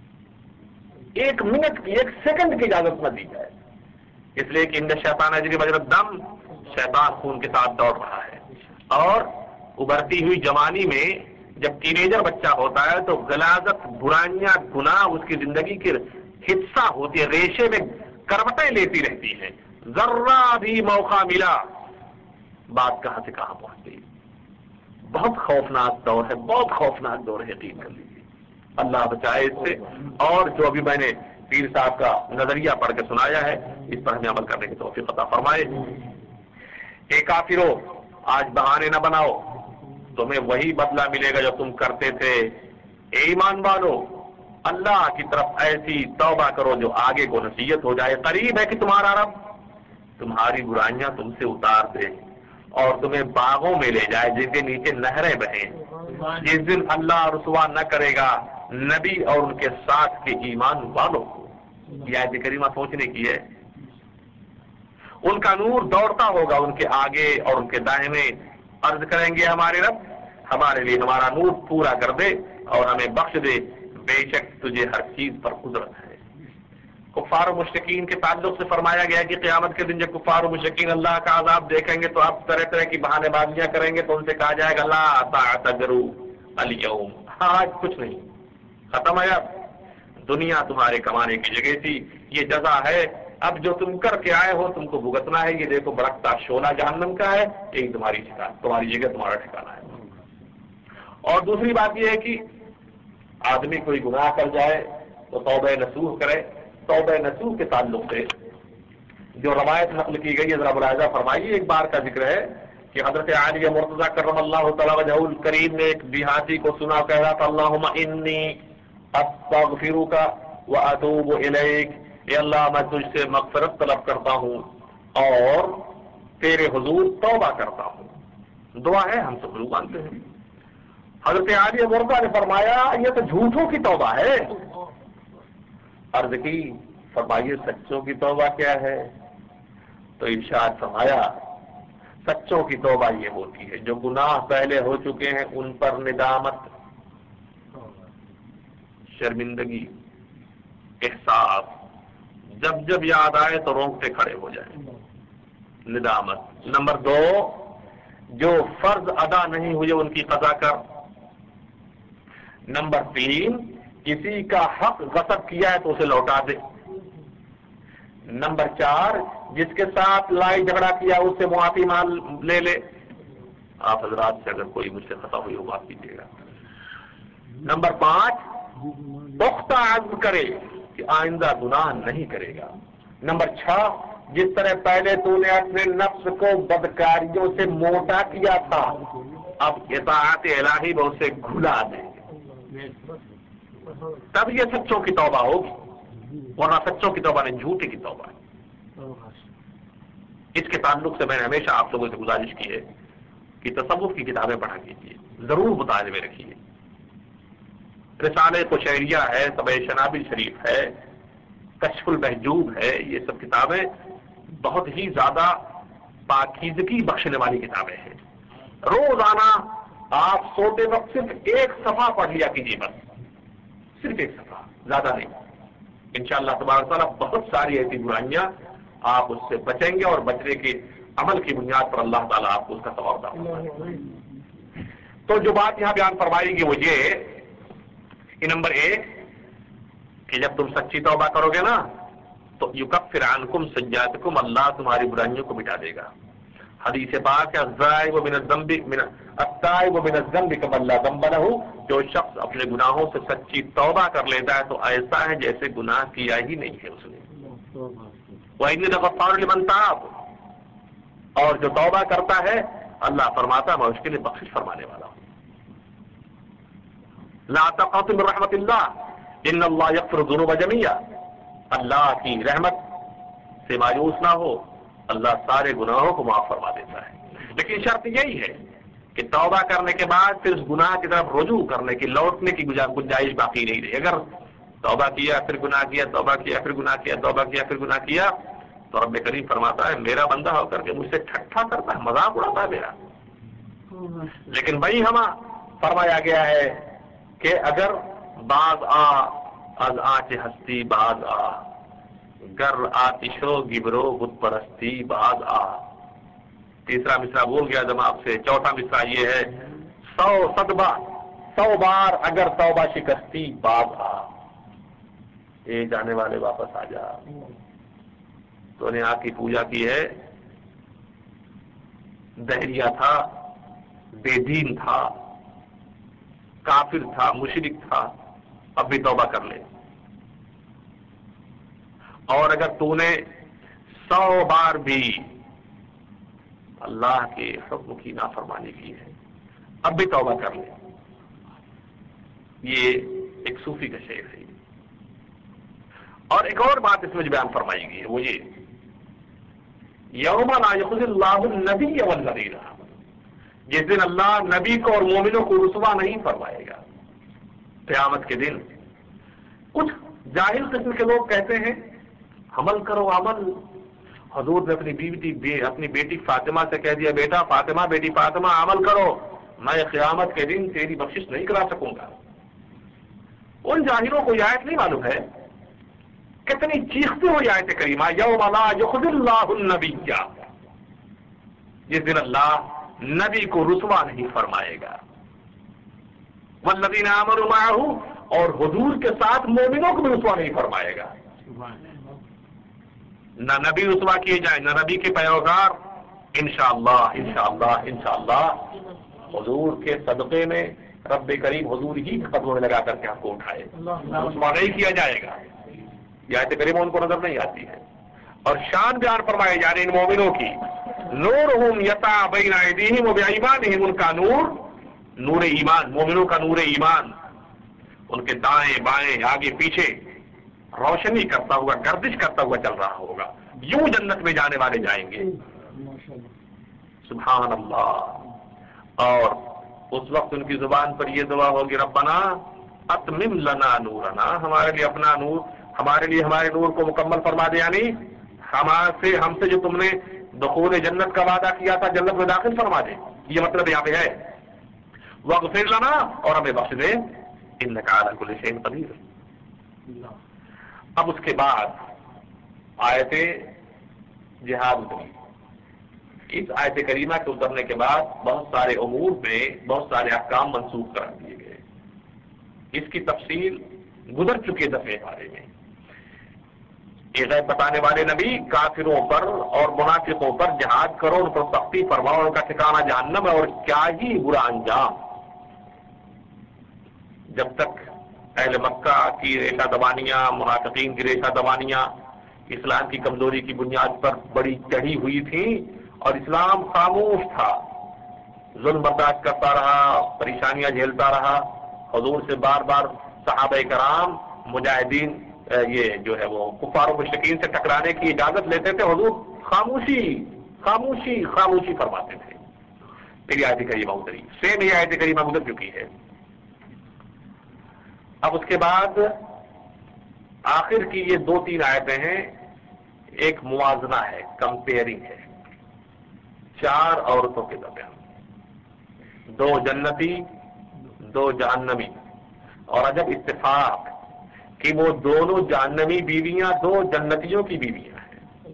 1 منٹ کی 1 سیکنڈ کی اجازت نہ دی جائے، اس لیے کہ ان شیطان اجری مجرى الدم، شیطان خون کے ساتھ دوڑ رہا ہے۔ اور ابھرتی ہوئی جوانی میں جب ٹینیجر بچہ ہوتا ہے تو غلاظت، برائیاں، گناہ اس کی زندگی کے حصہ ہوتی ہے، ریشے میں کروٹیں لیتی رہتی ہیں، ذرہ بھی موقع ملا بات کہاں سے کہاں پہنچ گئی۔ بہت خوفناک دور ہے، بہت خوفناک دور ہے، یقین کر لیجیے، اللہ بچائے اس سے۔ اور جو ابھی میں نے پیر صاحب کا نظریہ پڑھ کے سنایا ہے اس پر ہمیں عمل کرنے کی توفیق عطا فرمائے۔ اے کافرو، آج بہانے نہ بناؤ، تمہیں وہی بدلہ ملے گا جو تم کرتے تھے. ایمان والو اللہ کی طرف ایسی توبہ کرو جو آگے کو نصیحت ہو جائے. قریب ہے کہ تمہارا رب تمہاری برائیاں تم سے اتار دے اور تمہیں باغوں میں لے جائے جن کے نیچے نہریں بہیں. جس دن اللہ رسوا نہ کرے گا نبی اور ان کے ساتھ کے ایمان والوں کو. یہ آیت کریمہ سوچنے کی ہے. ان کا نور دوڑتا ہوگا ان کے آگے اور ان کے دائیں. عرض کریں گے ہمارے رب ہمارے لیے ہمارا نور پورا کر دے اور ہمیں بخش دے، بے شک تجھے ہر چیز پر قدرت ہے. کفار و مشرکین کے تعلق سے فرمایا گیا کہ قیامت کے دن جب کفار و مشرکین اللہ کا عذاب دیکھیں گے تو آپ طرح طرح کی بہانے بازیاں کریں گے تو ان سے کہا جائے گا لا تعتذروا اليوم، آج کچھ نہیں، ختم ہے. اب دنیا تمہارے کمانے کی جگہ تھی، یہ جزا ہے. اب جو تم کر کے آئے ہو تم کو بھگتنا ہے. یہ دیکھو بڑکتا شعلہ جہنم کا ہے، یہی تمہاری جگہ تمہارا ٹھکانا ہے. اور دوسری بات یہ ہے کہ آدمی کوئی گناہ کر جائے تو توبہ نصوح کرے. توبہ نصوح کے تعلق سے جو روایت نقل کی گئی ہے ذرا ملاحظہ فرمائیے. ایک بار کا ذکر ہے کہ حضرت عالیہ مرتضیٰ کرم اللہ تعالی وجہہ الکریم نے ایک دیہاتی کو سنا کہہ رہا تھا اللہم انی استغفرک واتوب الیک، اے اللہ میں تجھ سے مغفرت طلب کرتا ہوں اور تیرے حضور توبہ کرتا ہوں. دعا ہے ہم سب لوگ مانتے ہیں. حضرت عالیہ مرتضیٰ نے فرمایا یہ تو جھوٹوں کی توبہ ہے. عرض کی فرمائیے سچوں کی توبہ کیا ہے؟ تو ارشاد فرمایا سچوں کی توبہ یہ ہوتی ہے جو گناہ پہلے ہو چکے ہیں ان پر ندامت، شرمندگی، احساس، جب جب یاد آئے تو رونگٹے کھڑے ہو جائیں، ندامت. نمبر 2 جو فرض ادا نہیں ہوئے ان کی قضا کر. نمبر 3 کسی کا حق غصب کیا ہے تو اسے لوٹا دے. نمبر 4 جس کے ساتھ لڑائی جھگڑا کیا اس سے معافی مانگ لے لے. آپ حضرات سے اگر کوئی مجھ سے خطا ہوئی ہو معاف کیجیے گا. نمبر 5 پختہ عزم کرے کہ آئندہ گناہ نہیں کرے گا. نمبر 6 جس طرح پہلے تو نے اپنے نفس کو بدکاریوں سے موٹا کیا تھا اب اطاعت الہی میں اسے گھلا دے، تب یہ سچوں کی توبہ ہوگی. ورنہ سچوں کی توبہ نہیں جھوٹی کی توبہ ہے. اس کے تعلق سے میں نے ہمیشہ آپ لوگوں سے گزارش کی ہے کہ تصوف کی کتابیں پڑھا کیجیے، ضرور مطالعے میں رکھیے. رسالہ قشیریہ ہے، طبع شنابل شریف ہے، کشف المحجوب ہے، یہ سب کتابیں بہت ہی زیادہ پاکیزگی بخشنے والی کتابیں ہیں. روزانہ آپ سوتے وقت صرف ایک صفحہ پڑھ لیا کیجیے، بس صرف ایک صفحہ، زیادہ نہیں. انشاءاللہ تبارک تعالیٰ بہت ساری ایسی برائیاں آپ اس سے بچیں گے اور بچنے کے عمل کی بنیاد پر اللہ تعالیٰ آپ کو اس کا ثواب عطا فرمائے. تو جو بات یہاں بیان فرمائی گی وہ یہ کہ نمبر 1 کہ جب تم سچی توبہ کرو گے نا تو یکفر عنکم سیئاتکم، اللہ تمہاری برائیوں کو مٹا دے گا. حدیث پاک ہے الزائب من الذنب التائب من الذنب کمن لا ذنب له، جو شخص اپنے گناہوں سے سچی توبہ کر لیتا ہے تو ایسا ہے جیسے گناہ کیا ہی نہیں ہے اس نے. وَإِنِّي لَغَفَّارٌ لِمَن تَابَ، اور جو توبہ کرتا ہے اللہ فرماتا میں اس کے لیے بخشش فرمانے والا ہوں. لا تقنطوا من رحمت اللہ ان اللہ یغفر الذنوب جميعا، اللہ کی رحمت سے مایوس نہ ہو، اللہ سارے گناہوں کو معاف فرما دیتا ہے. لیکن شرط یہی ہے کہ توبہ کرنے کے بعد پھر اس گناہ کی طرف رجوع کرنے کی، لوٹنے کی گنجائش باقی نہیں رہی. اگر توبہ کیا پھر گناہ کیا، توبہ کیا پھر گناہ کیا، توبہ کیا پھر گناہ کیا، تو رب کریم فرماتا ہے میرا بندہ ہو کر کے مجھ سے ٹھٹھا کرتا ہے، مذاق اڑاتا ہے میرا. لیکن بھائی ہمیں فرمایا گیا ہے کہ اگر باز از آنچ ہستی باز گر آتشو گبرو بت پرستی باز تیسرا مصرع بول گیا جب آپ سے. چوتھا مصرع یہ ہے 100 بار اگر توبہ شکستی باز اے جانے والے واپس آ جا. تو نے آ کی پوجا کی ہے، دہریا تھا، بے دین تھا، کافر تھا، مشرک تھا، اب بھی توبہ کر لے. اور اگر تو نے 100 بار بھی اللہ کے حکم کی نافرمانی کی ہے، اب بھی توبہ کر لیں. یہ ایک صوفی کا شعر ہے. اور ایک اور بات اس میں جو بیان فرمائی گئی ہے وہ یہ یوم لا یخزی اللہ النبی والذین آمنوا، جس دن اللہ نبی کو اور مومنوں کو رسوا نہیں فرمائے گا. قیامت کے دن کچھ جاہل قسم کے لوگ کہتے ہیں عمل کرو عمل. حضور نے اپنی بیٹی فاطمہ سے کہہ دیا بیٹا فاطمہ بیٹی فاطمہ عمل کرو، میں قیامت کے دن تیری بخشش نہیں کرا سکوں گا. ان جاہلوں کو یہ آیت نہیں معلوم ہے کتنی چیختے ہوئی آیت کریمہ یوم لا یخزی اللہ النبی، جس دن اللہ نبی کو رسوا نہیں فرمائے گا. والذین آمنوا معہ، اور حضور کے ساتھ مومنوں کو بھی رسوا نہیں فرمائے گا. نہ نبی رسوا کیے جائیں نہ نبی کے پیروکار. انشاءاللہ انشاءاللہ انشاءاللہ حضور کے صدقے میں رب کریم حضور ہی کے قدموں میں لگا کر کے آپ کو اٹھائے. رسوا نہیں کیا جائے گا. یہ آیت کریمہ ان کو نظر نہیں آتی ہے. اور شان بیان فرمائے جا رہے ان مومنوں کی نورہم یسعی بین ایدیہم وبایمانہم، ان کا نور، نور ایمان، مومنوں کا نور ایمان ان کے دائیں بائیں آگے پیچھے روشنی کرتا ہوا گردش کرتا ہوا چل رہا ہوگا. یوں جنت میں جانے والے جائیں گے. سبحان اللہ. اور اس وقت ان کی زبان پر یہ دعا ہوگی ربنا اتمم لنا نورنا، ہمارے لیے اپنا نور، ہمارے لیے ہمارے نور کو مکمل فرما دے. یعنی ہم سے جو تم نے دخول جنت کا وعدہ کیا تھا جنت میں داخل فرما دے. یہ مطلب یہاں پہ ہے واغفر لنا، اور ہمیں بخش دے انک علی کل شیء قدیر. اب اس کے بعد آیت جہاد اتری. اس آیت کریمہ کے اترنے کے بعد بہت سارے امور میں بہت سارے احکام منسوخ کر دیے گئے. اس کی تفصیل گزر چکی ہے دفعے بارے میں. یہ غیب بتانے والے نبی کافروں پر اور منافقوں پر جہاد کرو، ان پر سختی فرماؤ، ان کا ٹھکانہ جہنم ہے اور کیا ہی برا انجام. جب تک اہل مکہ کی ریشہ دبانیاں، منافقین کی ریشہ دبانیاں اسلام کی کمزوری کی بنیاد پر بڑی چڑھی ہوئی تھی اور اسلام خاموش تھا، ظلم برداشت کرتا رہا، پریشانیاں جھیلتا رہا. حضور سے بار بار صحابہ کرام مجاہدین یہ جو ہے وہ کفار و مشرکین سے ٹکرانے کی اجازت لیتے تھے، حضور خاموشی خاموشی خاموشی فرماتے تھے. پھر یہ آیت کریمہ اتری. سیم یہ آیت کریمہ گزر چکی ہے. اب اس کے بعد آخر کی یہ 2-3 آیتیں ہیں، ایک موازنہ ہے، کمپیئرنگ ہے 4 عورتوں کے درمیان، 2 جنتی 2 جہنمی. اور عجب اتفاق کہ وہ دونوں جہنمی بیویاں 2 جنتیوں کی بیویاں ہیں.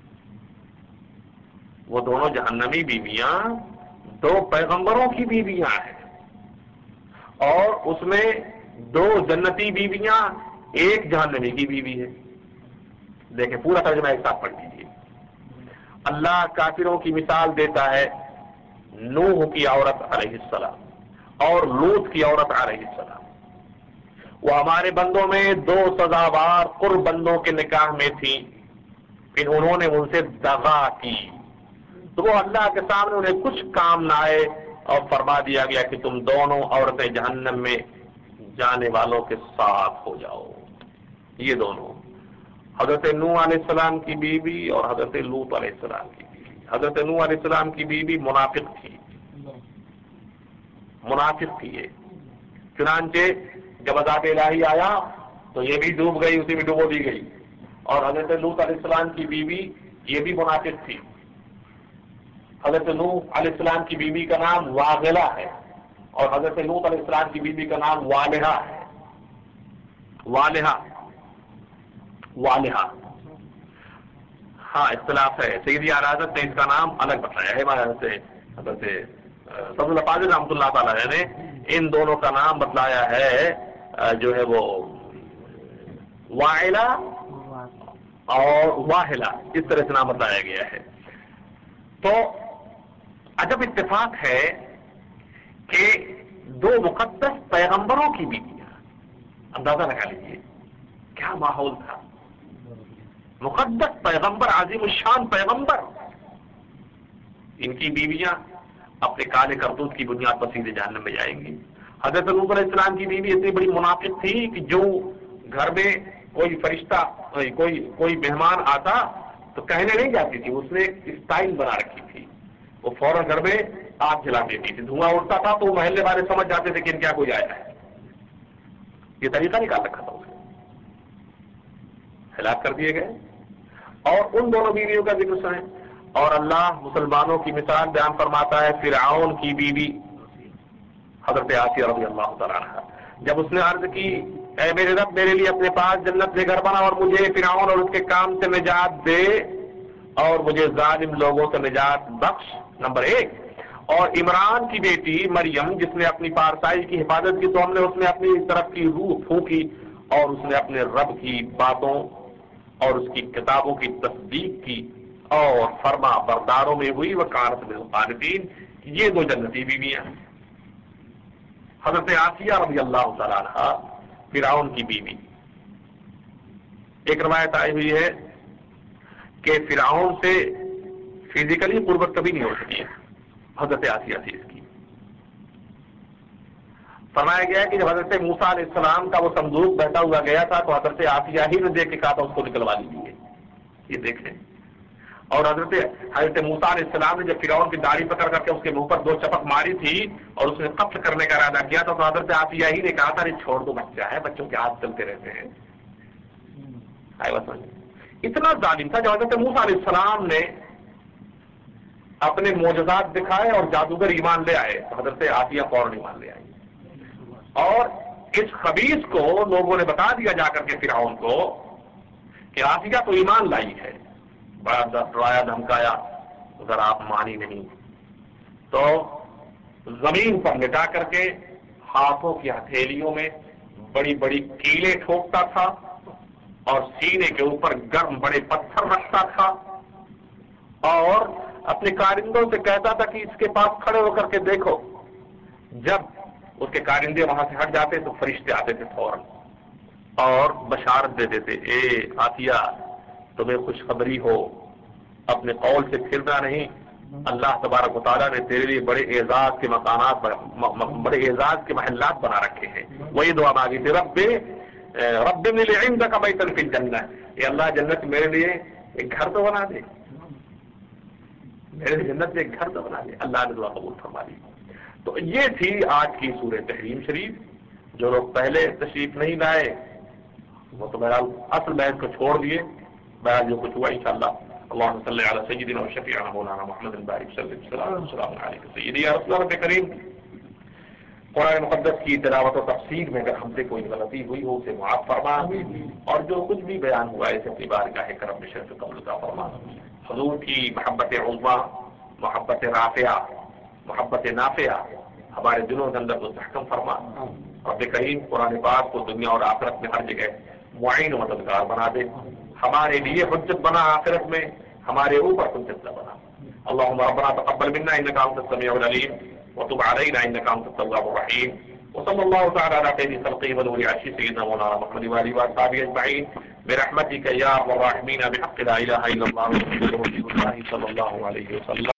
وہ دونوں جہنمی بیویاں 2 پیغمبروں کی بیویاں ہیں، اور اس میں 2 جنتی بیویاں 1 جہنمی کی بیوی ہے. دیکھیں پورا ترجمہ ایک ساتھ پڑھ لیجیے. اللہ کافروں کی مثال دیتا ہے نوح کی عورت علیہ السلام اور لوط کی عورت علیہ السلام. وہ ہمارے بندوں میں 2 سزاوار قرب بندوں کے نکاح میں تھیں، پھر انہوں نے ان سے دغا کی تو وہ اللہ کے سامنے انہیں کچھ کام نہ آئے اور فرما دیا گیا کہ تم دونوں عورتیں جہنم میں جانے والوں کے ساتھ ہو جاؤ. یہ دونوں حضرت نوح علیہ السلام کی بیوی اور حضرت لوط علیہ السلام کی بیوی. حضرت نوح علیہ السلام کی بیوی منافق تھی، منافق تھی یہ. چنانچہ جب عذاب الہی آیا تو یہ بھی ڈوب گئی، اسی میں ڈبو دی گئی. اور حضرت لوط علیہ السلام کی بیوی یہ بھی منافق تھی. حضرت نوح علیہ السلام کی بیوی کا نام واغلہ ہے اور حضرت لوط علیہ السلام کی بیوی کا نام والہہ ہے. والہہ والہہ ہاں اختلاف ہے. سیدی اعلی حضرت نے اس کا نام الگ بتایا ہے. حضرت فضل الفاضل رحمۃ اللہ تعالی نے ان دونوں کا نام بتلایا ہے جو ہے وہ واعلہ اور واہلہ، اس طرح سے نام بتایا گیا ہے. تو عجب اتفاق ہے کہ 2 مقدس پیغمبروں کی بیویاں، اندازہ لگا لیجیے کیا ماحول تھا. مقدس پیغمبر، عظیم الشان پیغمبر، ان کی بیویاں اپنے کالے کرتوت کی بنیاد پر سیدھے جہنم میں جائیں گی۔ حضرت لوط علیہ السلام کی بیوی اتنی بڑی منافق تھی کہ جو گھر میں کوئی فرشتہ کوئی مہمان آتا تو کہنے نہیں جاتی تھی، اس نے ایک اسٹائل بنا رکھی تھی، وہ فوراً گھر میں آگ جلا دیتی تھی، دھواں اڑتا تھا تو وہ محلے والے سمجھ جاتے تھے کہ ان کیا کوئی آیا ہے۔ یہ طریقہ نکال رکھا تھا اس نے، ہلاک کر دیے گئے۔ اور ان دونوں بیویوں کا ذکر سنیں، اور اللہ مسلمانوں کی مثال بیان فرماتا ہے فرعون کی بیوی حضرت آسیہ رضی اللہ تعالیٰ عنہ، جب اس نے عرض کی اے میرے رب میرے لیے اپنے پاس جنت میں گھر بنا اور مجھے فرعون اور اس کے کام سے نجات دے اور مجھے ظالم لوگوں سے نجات بخش، نمبر ایک۔ اور عمران کی بیٹی مریم جس نے اپنی پارسائی کی حفاظت کی تو ہم نے اس میں اپنی طرف کی روح پھونکی اور اس نے اپنے رب کی باتوں اور اس کی کتابوں کی تصدیق کی اور فرما برداروں میں ہوئی وکانت من القانتین۔ یہ دو جنتی بیویاں، حضرت آسیہ رضی اللہ تعالیٰ عنہ فرعون کی بیوی۔ ایک روایت آئی ہوئی ہے کہ فرعون سے فزیکلی قربت کبھی نہیں ہو سکی ہے حضرت آسیہ سے اس کی۔ فرمایا گیا ہے کہ جب حضرت موسیٰ علیہ السلام کا وہ صندوق بہتا ہوا گیا تھا تو حضرت آسیہ ہی نے دیکھ کے کہا تھا اس کو نکلوا لیجیے، یہ دیکھیں۔ اور حضرت موسیٰ علیہ السلام نے جب فرعون کی داڑھی پکڑ کر کے اس کے منہ پر دو چپک ماری تھی اور اس نے قتل کرنے کا ارادہ کیا تھا تو حضرت آسیہ ہی نے کہا تھا چھوڑ دو، بچہ ہے، بچوں کے ہاتھ چلتے رہتے ہیں۔ اتنا ظالم تھا جب حضرت موسیٰ علیہ السلام نے اپنے معجزات دکھائے اور جادوگر ایمان لے آئے تو حضرت آسیہ فوراً ایمان لے آئی، اور اس خبیث کو لوگوں نے بتا دیا جا کر کے فرعون کو کہ آسیہ تو ایمان لائی ہے، بڑا ڈرایا دھمکایا، اگر آپ مانی نہیں تو زمین پر لٹا کر کے ہاتھوں کی ہتھیلیوں میں بڑی بڑی کیلیں ٹھوکتا تھا اور سینے کے اوپر گرم بڑے پتھر رکھتا تھا اور اپنے کارندوں سے کہتا تھا کہ اس کے پاس کھڑے ہو کر کے دیکھو۔ جب اس کے کارندے وہاں سے ہٹ جاتے تو فرشتے آتے تھے فوراً اور بشارت دے دیتے، اے آسیہ تمہیں خوشخبری ہو، اپنے قول سے پھرنا نہیں، اللہ تبارک و تعالیٰ نے تیرے لیے بڑے اعزاز کے مکانات، بڑے اعزاز کے محلات بنا رکھے ہیں۔ وہی دعا مانگی تھی، رب ابن لی عندک بیتا فی الجنہ، اے اللہ جنت میرے لیے ایک گھر تو بنا دے، میرے جنت میں ایک گھر تو بنا دے۔ اللہ نے دعا قبول فرما لی۔ تو یہ تھی آج کی سورہ تحریم شریف۔ جو لوگ پہلے تشریف نہیں لائے وہ تو بہرحال اصل بحث کو چھوڑ دیے، بہرحال جو کچھ ہوا انشاءاللہ۔ اللہم صلی علی سیدنا و شفیعنا مولانا محمد بارک السلام علیکم سیدی یا رسول اللہ کریم۔ قرآن مقدس کی تلاوت و تفسیر میں اگر ہم سے کوئی غلطی ہوئی ہو اسے معاف فرما، اور جو کچھ بھی بیان ہوا ہے اسے اپنی بارگاہ کرم میں شرف قبول عطا فرما۔ حضور کی محبت عظمیٰ، محبت رافعہ، محبت نافعہ ہمارے دلوں کے اندر مستحکم فرما۔ رب کریم قرآن پاک کو دنیا اور آخرت میں ہر جگہ معین و مددگار بنا دے، ہمارے لیے حجت بنا، آخرت میں ہمارے اوپر حجت نہ بنا۔ اللهم ربنا تقبل منا انك انت السميع العليم وتب علينا انك انت التواب الرحيم، وصلى الله تعالى على خير خلقه ونور عرشه سيدنا مولانا محمد واله واصحابه اجمعين برحمتك يا ارحم الراحمين، بحق لا اله الا الله محمد رسول الله صلى الله عليه وسلم۔